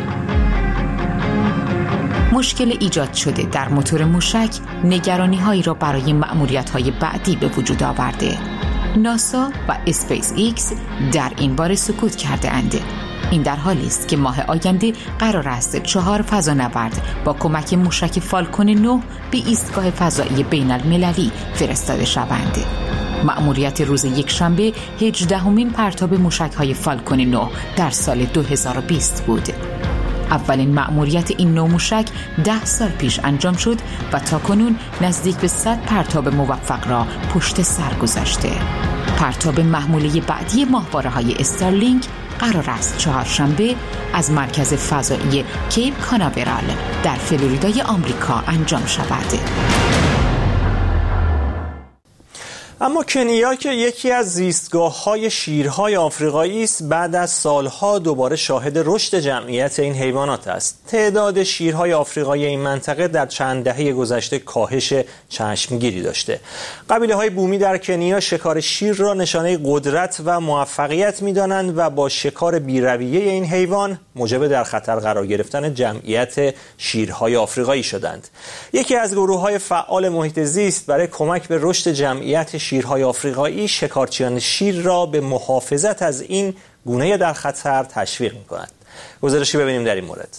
مشکل ایجاد شده در موتور موشک نگرانی‌هایی را برای مأموریت‌های بعدی به وجود آورده. ناسا و اسپیس ایکس در این باره سکوت کرده اند. این در حالی است که ماه آینده قرار است 4 فضانورد با کمک موشک فالکون 9 به ایستگاه فضایی بین المللی فرستاده شوند. مأموریت روز یکشنبه 18مین پرتاب موشک‌های فالکون 9 در سال 2020 بود. اولین مأموریت این نوع موشک 10 سال پیش انجام شد و تاکنون نزدیک به 100 پرتاب موفق را پشت سر گذاشته. پرتاب محموله بعدی ماهواره‌های استارلینک قرار است چهارشنبه از مرکز فضایی کیپ کاناورال در فلوریدای آمریکا انجام شود. اما کنیا که یکی از زیستگاه‌های شیرهای آفریقایی است، بعد از سالها دوباره شاهد رشد جمعیت این حیوانات است. تعداد شیرهای آفریقایی این منطقه در چند دهه گذشته کاهش چشمگیری داشته. قبیله‌های بومی در کنیا شکار شیر را نشانه قدرت و موفقیت می‌دانند و با شکار بی‌رویه این حیوان موجب در خطر قرار گرفتن جمعیت شیرهای آفریقایی شدند. یکی از گروه‌های فعال محیط زیست برای کمک به رشد جمعیت شیرهای آفریقایی شکارچیان شیر را به محافظت از این گونه در خطر تشویق می‌کند. گزارشی ببینیم در این مورد.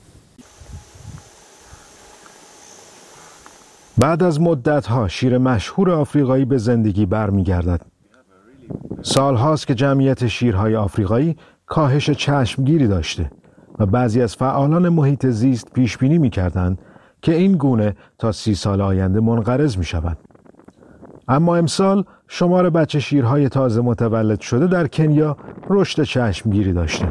بعد از مدت‌ها شیر مشهور آفریقایی به زندگی برمیگردد. سال‌هاست که جمعیت شیرهای آفریقایی کاهش چشمگیری داشته و بعضی از فعالان محیط زیست پیش بینی می‌کردند که این گونه تا 30 سال آینده منقرض می‌شود. اما امسال شمار بچه شیرهای تازه متولد شده در کنیا رشد چشمگیری داشته.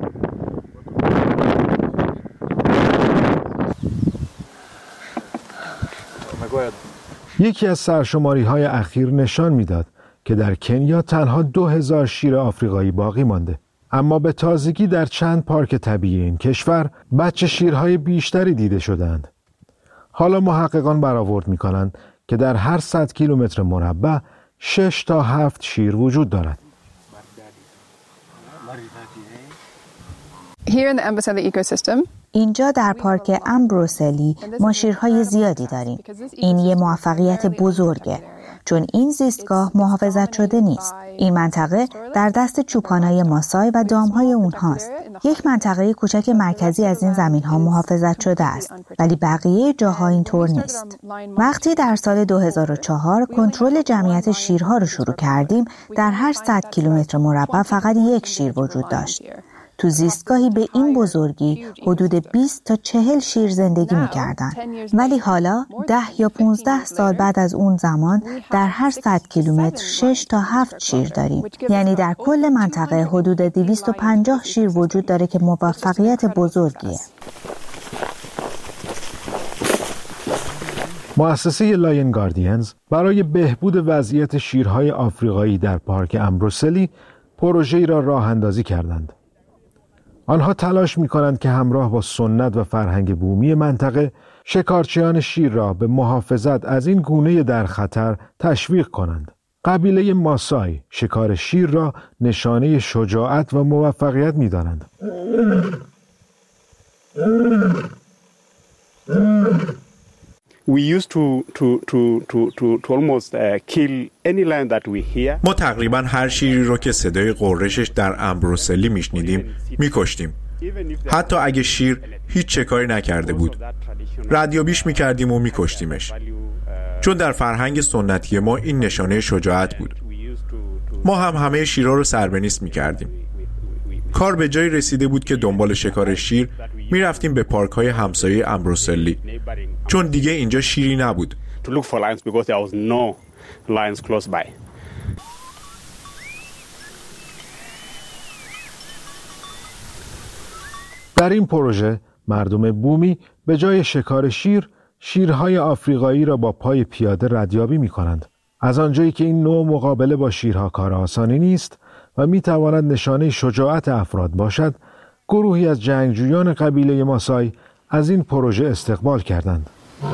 یکی از سرشماری‌های اخیر نشان می‌داد که در کنیا تنها 2000 شیر آفریقایی باقی مانده. اما به تازگی در چند پارک طبیعی این کشور بچه شیرهای بیشتری دیده شدند. حالا محققان برآورد می‌کنند که در هر 100 کیلومتر مربع 6 تا 7 شیر وجود دارد. اینجا در پارک امبروسلی ما شیرهای زیادی داریم. این یه موفقیت بزرگه چون این زیستگاه محافظت شده نیست. این منطقه در دست چوپانای ماسای و دامهای اونهاست. یک منطقه کوچک مرکزی از این زمین‌ها محافظت شده است، ولی بقیه جاها اینطور نیست. وقتی در سال 2004 کنترل جمعیت شیرها رو شروع کردیم، در هر 100 کیلومتر مربع فقط یک شیر وجود داشت. تو زیستگاهی به این بزرگی حدود 20 تا 40 شیر زندگی می‌کردن. ولی حالا 10 یا 15 سال بعد از اون زمان در هر 100 کیلومتر 6 تا 7 شیر داریم. یعنی در کل منطقه حدود 250 شیر وجود داره که موفقیت بزرگیه. مؤسسه لاین گاردینز برای بهبود وضعیت شیرهای آفریقایی در پارک امبروسلی پروژه‌ای را راه اندازی کردند. آنها تلاش می‌کنند که همراه با سنت و فرهنگ بومی منطقه شکارچیان شیر را به محافظت از این گونه در خطر تشویق کنند. قبیله ماسای شکار شیر را نشانه شجاعت و موفقیت می‌دانند. ما تقریبا هر شیری رو که صدای غرشش در امبروسلی میشنیدیم میکشتیم. حتی اگه شیر هیچ شکاری نکرده بود، ردیابیش میکردیم و میکشتیمش. چون در فرهنگ سنتی ما این نشانه شجاعت بود. ما هم همه شیرها رو سربنیست میکردیم. کار به جایی رسیده بود که دنبال شکار شیر میرفتیم به پارک های همسایه امبروسلی، چون دیگه اینجا شیری نبود. در این پروژه مردم بومی به جای شکار شیر، شیرهای آفریقایی را با پای پیاده ردیابی می کنند. از آنجایی که این نوع مقابله با شیرها کار آسانی نیست و می تواند نشانه شجاعت افراد باشد، گروهی از جنگجویان قبیله ماسای از این پروژه استقبال کردند.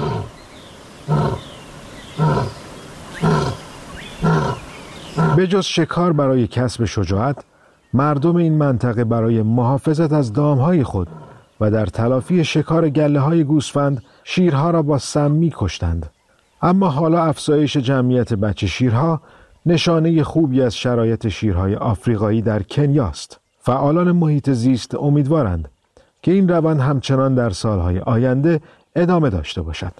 به جز شکار برای کسب شجاعت، مردم این منطقه برای محافظت از دامهای خود و در تلافی شکار گله‌های گوسفند شیرها را با سم کشتند. اما حالا افزایش جمعیت بچه شیرها نشانه خوبی از شرایط شیرهای آفریقایی در کنیاست. فعالان محیط زیست امیدوارند که این روند همچنان در سالهای آینده ادامه داشته باشد.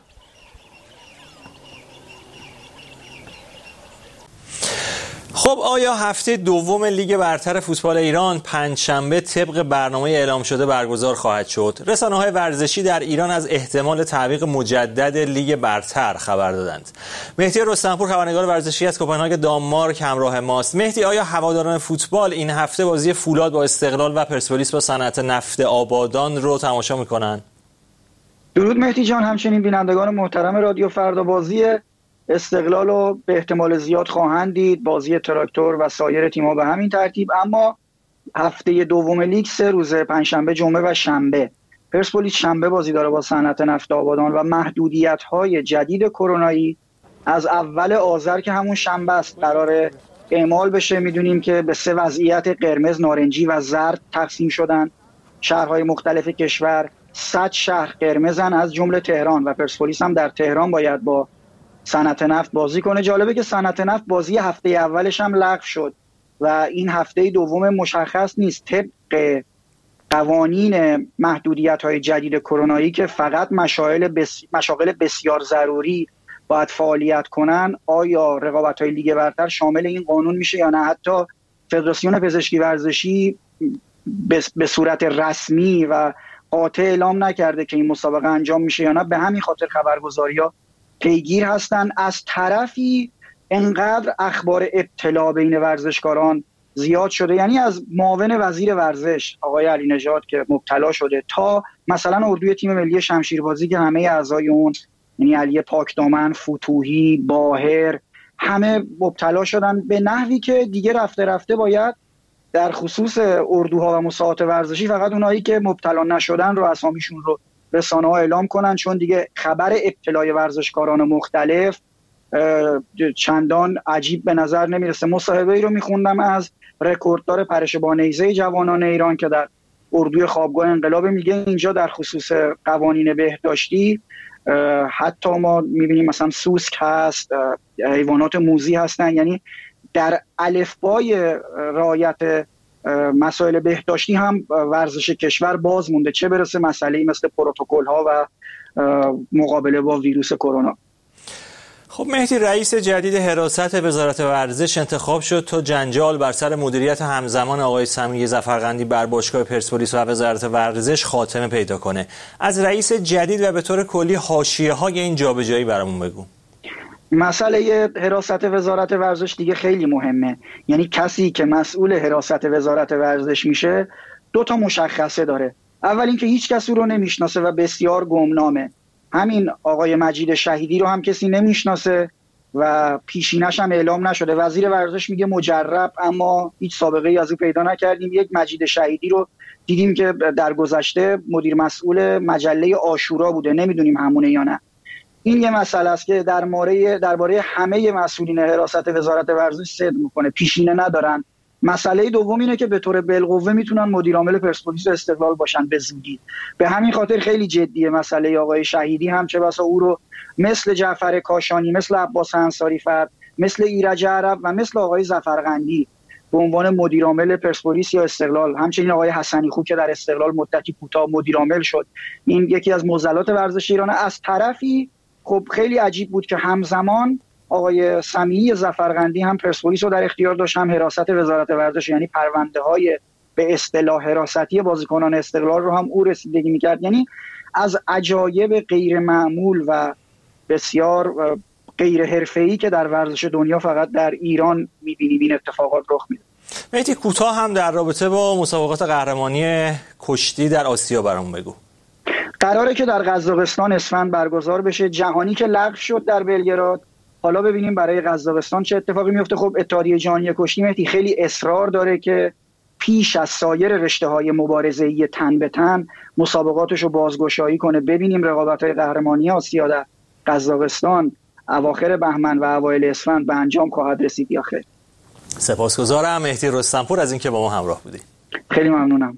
خب آیا هفته دوم لیگ برتر فوتبال ایران پنجشنبه طبق برنامه اعلام شده برگزار خواهد شد؟ رسانه‌های ورزشی در ایران از احتمال تعویق مجدد لیگ برتر خبر دادند. مهدی رستمپور خبرنگار ورزشی از کوپنهاگ دانمارک همراه ماست. مهدی، آیا هواداران فوتبال این هفته بازی فولاد با استقلال و پرسپولیس با صنعت نفت آبادان رو تماشا می‌کنند؟ درود مهدی جان، همچنین بینندگان محترم رادیو فردا. بازی استقلال رو به احتمال زیاد خواهند دید، بازی تراکتور و سایر تیم‌ها به همین ترتیب. اما هفته دوم لیگ 3 روز، پنجشنبه، جمعه و شنبه. پرسپولیس شنبه بازی داره با صنعت نفت آبادان و محدودیت‌های جدید کرونایی از اول آذر که همون شنبه است قراره اعمال بشه. میدونیم که به 3 وضعیت قرمز، نارنجی و زرد تقسیم شدن شهرهای مختلف کشور. 100 شهر قرمزن از جمله تهران و پرسپولیس هم در تهران باید با صنعت نفت بازی کنه. جالبه که صنعت نفت بازی هفته اولش هم لغو شد و این هفته دوم مشخص نیست. طبق قوانین محدودیت‌های جدید کرونایی که فقط مشاغل بسیار ضروری باید فعالیت کنن، آیا رقابت‌های لیگ برتر شامل این قانون میشه یا نه؟ حتی فدراسیون پزشکی ورزشی به صورت رسمی و قاطع اعلام نکرده که این مسابقه انجام میشه یا نه. به همین خاطر خبرگزاری‌ها پیگیر هستن. از طرفی انقدر اخبار ابتلا بین ورزشکاران زیاد شده، یعنی از معاون وزیر ورزش آقای علی نژاد که مبتلا شده تا مثلا اردوی تیم ملی شمشیربازی که همه اعضای اون، یعنی علی پاکدامن، فتوحی، باهر، همه مبتلا شدن به نحوی که دیگه رفته رفته باید در خصوص اردوها و مسابقات ورزشی فقط اونایی که مبتلا نشدن رو اسامیشون رو رسانه‌ها اعلام کنن، چون دیگه خبر ابتلای ورزشکاران مختلف چندان عجیب به نظر نمیرسه. مصاحبه‌ای رو میخوندم از رکورددار پرش با نیزه جوانان ایران که در اردوی خوابگاه انقلاب، میگه اینجا در خصوص قوانین بهداشتی حتی ما میبینیم مثلا سوسک هست، حیوانات موذی هستن، یعنی در الفبای رعایت مسائل بهداشتی هم ورزش کشور باز مونده، چه برسه مسئله‌ای مثل پروتکل ها و مقابله با ویروس کرونا. خب مهدی، رئیس جدید حراست وزارت ورزش انتخاب شد تا جنجال بر سر مدیریت همزمان آقای سمیع ظفرقندی بر باشگاه پرسپولیس و وزارت ورزش خاتمه پیدا کنه. از رئیس جدید و به طور کلی حاشیه‌های این جابجایی برامون بگو. مسئله حراست وزارت ورزش دیگه خیلی مهمه. یعنی کسی که مسئول حراست وزارت ورزش میشه 2 تا مشخصه داره. اول اینکه هیچ کسی رو نمیشناسه و بسیار گمنامه. همین آقای مجید شهیدی رو هم کسی نمیشناسه و پیشینش هم اعلام نشده. وزیر ورزش میگه مجرب، اما هیچ سابقه ای از او پیدا نکردیم. یک مجید شهیدی رو دیدیم که در گذشته مدیر مسئول مجله عاشورا بوده، نمیدونیم همونه یا نه. این یه مسئله است که درباره همه مسئولین حراست وزارت ورزش صدق میکنه، پیشینه ندارن. مسئله دوم اینه که به طور بالقوه میتونن مدیر عامل پرسپولیس و استقلال باشن به زودی. به همین خاطر خیلی جدیه مسئله آقای شهیدی هم، چه بسا او رو مثل جعفر کاشانی، مثل عباس انصاری فرد، مثل ایرج عرب و مثل آقای ظفرقندی به عنوان مدیر عامل پرسپولیس یا استقلال، همچنین آقای حسنی خو که در استقلال مدتی کوتاه مدیر عامل شد، این یکی از معضلات ورزش ایران. از طرفی خب خیلی عجیب بود که همزمان آقای سمیع ظفرقندی هم پرسپولیس رو در اختیار داشت، هم حراست وزارت ورزش، یعنی پرونده های به اصطلاح حراستی بازیکنان استقلال رو هم او رسیدگی میکرد. یعنی از عجایب غیر معمول و بسیار غیر حرفه‌ای که در ورزش دنیا فقط در ایران میبینیم این اتفاقات رخ میده. مهدی کوتاه هم در رابطه با مسابقات قهرمانی کشتی در آسیا برامون بگو. قراره که در قزاقستان اسفند برگزار بشه. جهانی که لغو شد در بلگراد، حالا ببینیم برای قزاقستان چه اتفاقی میفته. خب اتحادیه جهانی کشتی مهدی خیلی اصرار داره که پیش از سایر رشته‌های مبارزه‌ای تن به تن مسابقاتش رو بازگشایی کنه. ببینیم رقابت‌های قهرمانی آسیا در قزاقستان اواخر بهمن و اوایل اسفند به انجام خواهد رسید یا خیر. سپاسگزارم مهدی رستمپور از اینکه با ما همراه بودی. خیلی ممنونم.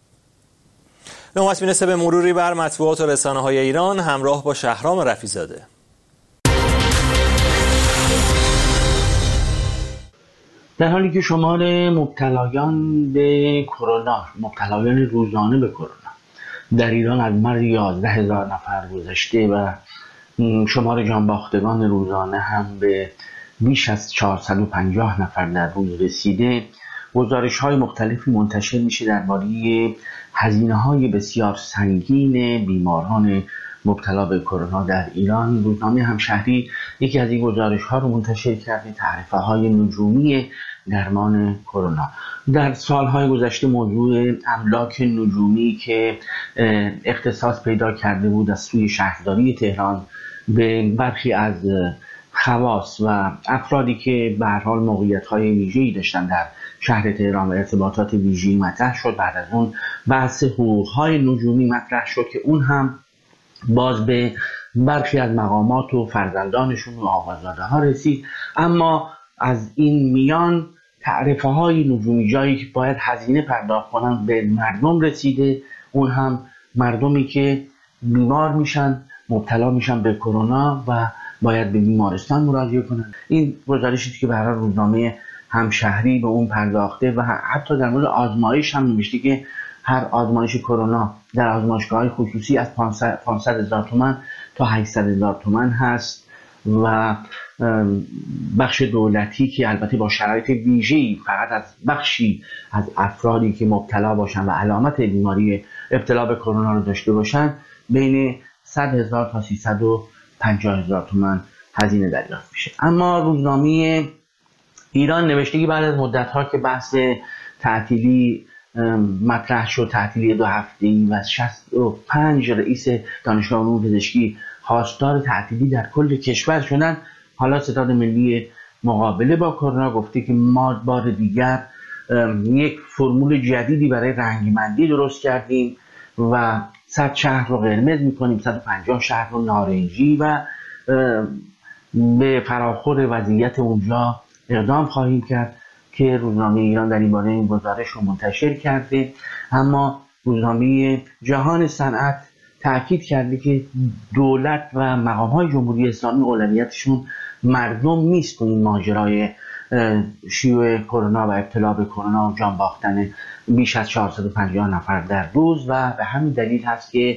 نوبت میرسه به مروری بر مطبوعات و رسانه‌های ایران همراه با شهرام رفیع‌زاده. در حالی که شمار مبتلایان به کرونا، مبتلایان روزانه به کرونا در ایران از مرز 11,000 نفر گذشته و شمار جانباختگان روزانه هم به بیش از 450 نفر در روز رسیده، گزارش‌های مختلفی منتشر میشه درباره هزینه‌های بسیار سنگین بیماران مبتلا به کرونا در ایران. روزنامه همشهری یکی از این گزارش‌ها رو منتشر کرده، تعرفه‌های نجومی درمان کرونا. در سالهای گذشته موضوع املاک نجومی که اختصاص پیدا کرده بود از سوی شهرداری تهران به برخی از خواص و افرادی که به هر حال موقعیت‌های ویژه‌ای داشتن در شهر تهران و ارتباطات ویژه‌ای مطرح شد. بعد از اون بحث حقوق‌های نجومی مطرح شد که اون هم باز به برخی از مقامات و فرزندانشون و آقازاده‌ها رسید. اما از این میان تعرفه‌های نجومی جایی که باید هزینه پرداخت کنن به مردم رسیده، اون هم مردمی که بیمار میشن، مبتلا میشن به کرونا و باید به بیمارستان مراجعه کنن. این گزارشی که برای روزنامه همشهری به اون پرداخته و حتی در مورد آزمایش هم نوشته که هر آزمایش کرونا در آزمایشگاه‌های خصوصی از 500,000 تومان تا 800,000 تومان هست و بخش دولتی که البته با شرایط ویژه‌ای فقط از بخشی از افرادی که مبتلا باشن و علامت بیماری ابتلا به کرونا رو داشته باشن بین 100,000 تا 350,000 تومان هزینه دریافت میشه. اما روزنامه ایران نوشته که بعد از مدت‌ها که بحث تعطیلی مطرح شد، تعطیلی 2 هفته‌ای و 65 رئیس دانشگاه علوم پزشکی خواستار تعطیلی در کل کشور شدن، حالا ستاد ملی مقابله با کرونا گفته که ما بار دیگر یک فرمول جدیدی برای رنگ‌بندی درست کردیم و 100 شهر رو قرمز می‌کنیم، 150 شهر رو نارنجی و به فراخور وضعیت اونجا اقدام خواهیم کرد که روزنامه ایران در این باره این گزارش رو منتشر کرده. اما روزنامه جهان صنعت تأکید کرده که دولت و مقام‌های جمهوری اسلامی اولویتشون مردم نیست و این ماجرای شیوع کرونا و ابتلا به کرونا و جان باختن بیش از 450 نفر در روز و به همین دلیل هست که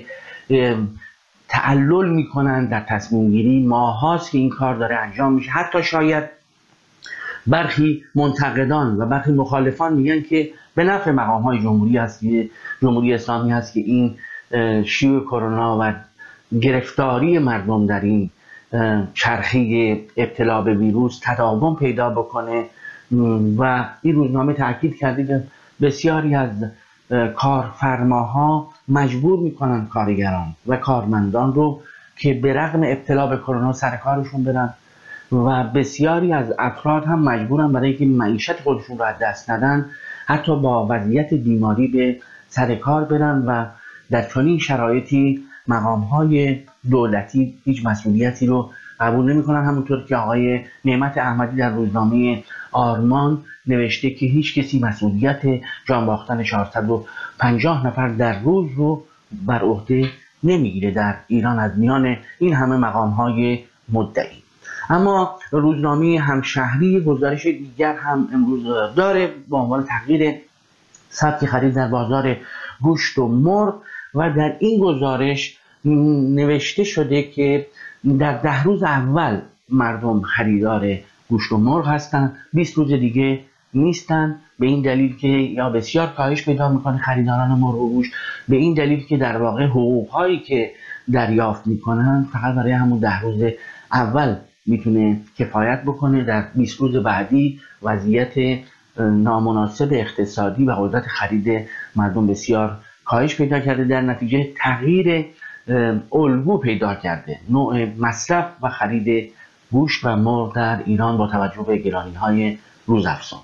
تعلل میکنن در تصمیم گیری. ماهاست که این کار داره انجام میشه. حتی شاید برخی منتقدان و برخی مخالفان میگن که به نفع مقام‌های جمهوری اسلامی هست که این شیوع کرونا و گرفتاری مردم در این چرخه ابتلا به ویروس تداوم پیدا بکنه و این روزنامه تاکید کرده که بسیاری از کارفرماها مجبور میکنن کارگران و کارمندان رو که به رغم ابتلا به کرونا سر کارشون برن و بسیاری از افراد هم مجبورن برای اینکه معیشت خودشون رو از دست ندن حتی با وضعیت بیماری به سر کار برن و در چنین شرایطی مقام‌های دولتی هیچ مسئولیتی رو قبول نمی‌کنن. همونطور که آقای نعمت احمدی در روزنامه آرمان نوشته که هیچ کسی مسئولیت جان باختن 450 نفر در روز رو بر عهده نمیگیره در ایران از میان این همه مقام‌های مدعی. اما روزنامه همشهری گزارش دیگر هم امروز داره با عنوان تغییر سبک خرید در بازار گوشت و مرغ و در این گزارش نوشته شده که در 10 روز اول مردم خریدار گوشت و مرغ هستن، 20 روز دیگه نیستن، به این دلیل که یا بسیار کاهش پیدا میکنه خریداران مرغ و گوشت، به این دلیل که در واقع حقوقهایی که دریافت میکنن فقط برای همون 10 روز اول میتونه کفایت بکنه. در 20 روز بعدی وضعیت نامناسب اقتصادی و قدرت خرید مردم بسیار کاهش پیدا کرده، در نتیجه تغییر الگو پیدا کرده نوع مصرف و خرید گوشت و مرغ در ایران با توجه به گرانی‌های روزافزون.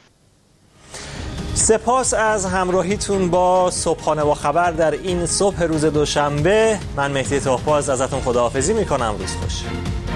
سپاس از همراهیتون با صبحانه با خبر در این صبح روز دوشنبه. من مهدی تاهباز ازتون خداحافظی میکنم. روز خوش.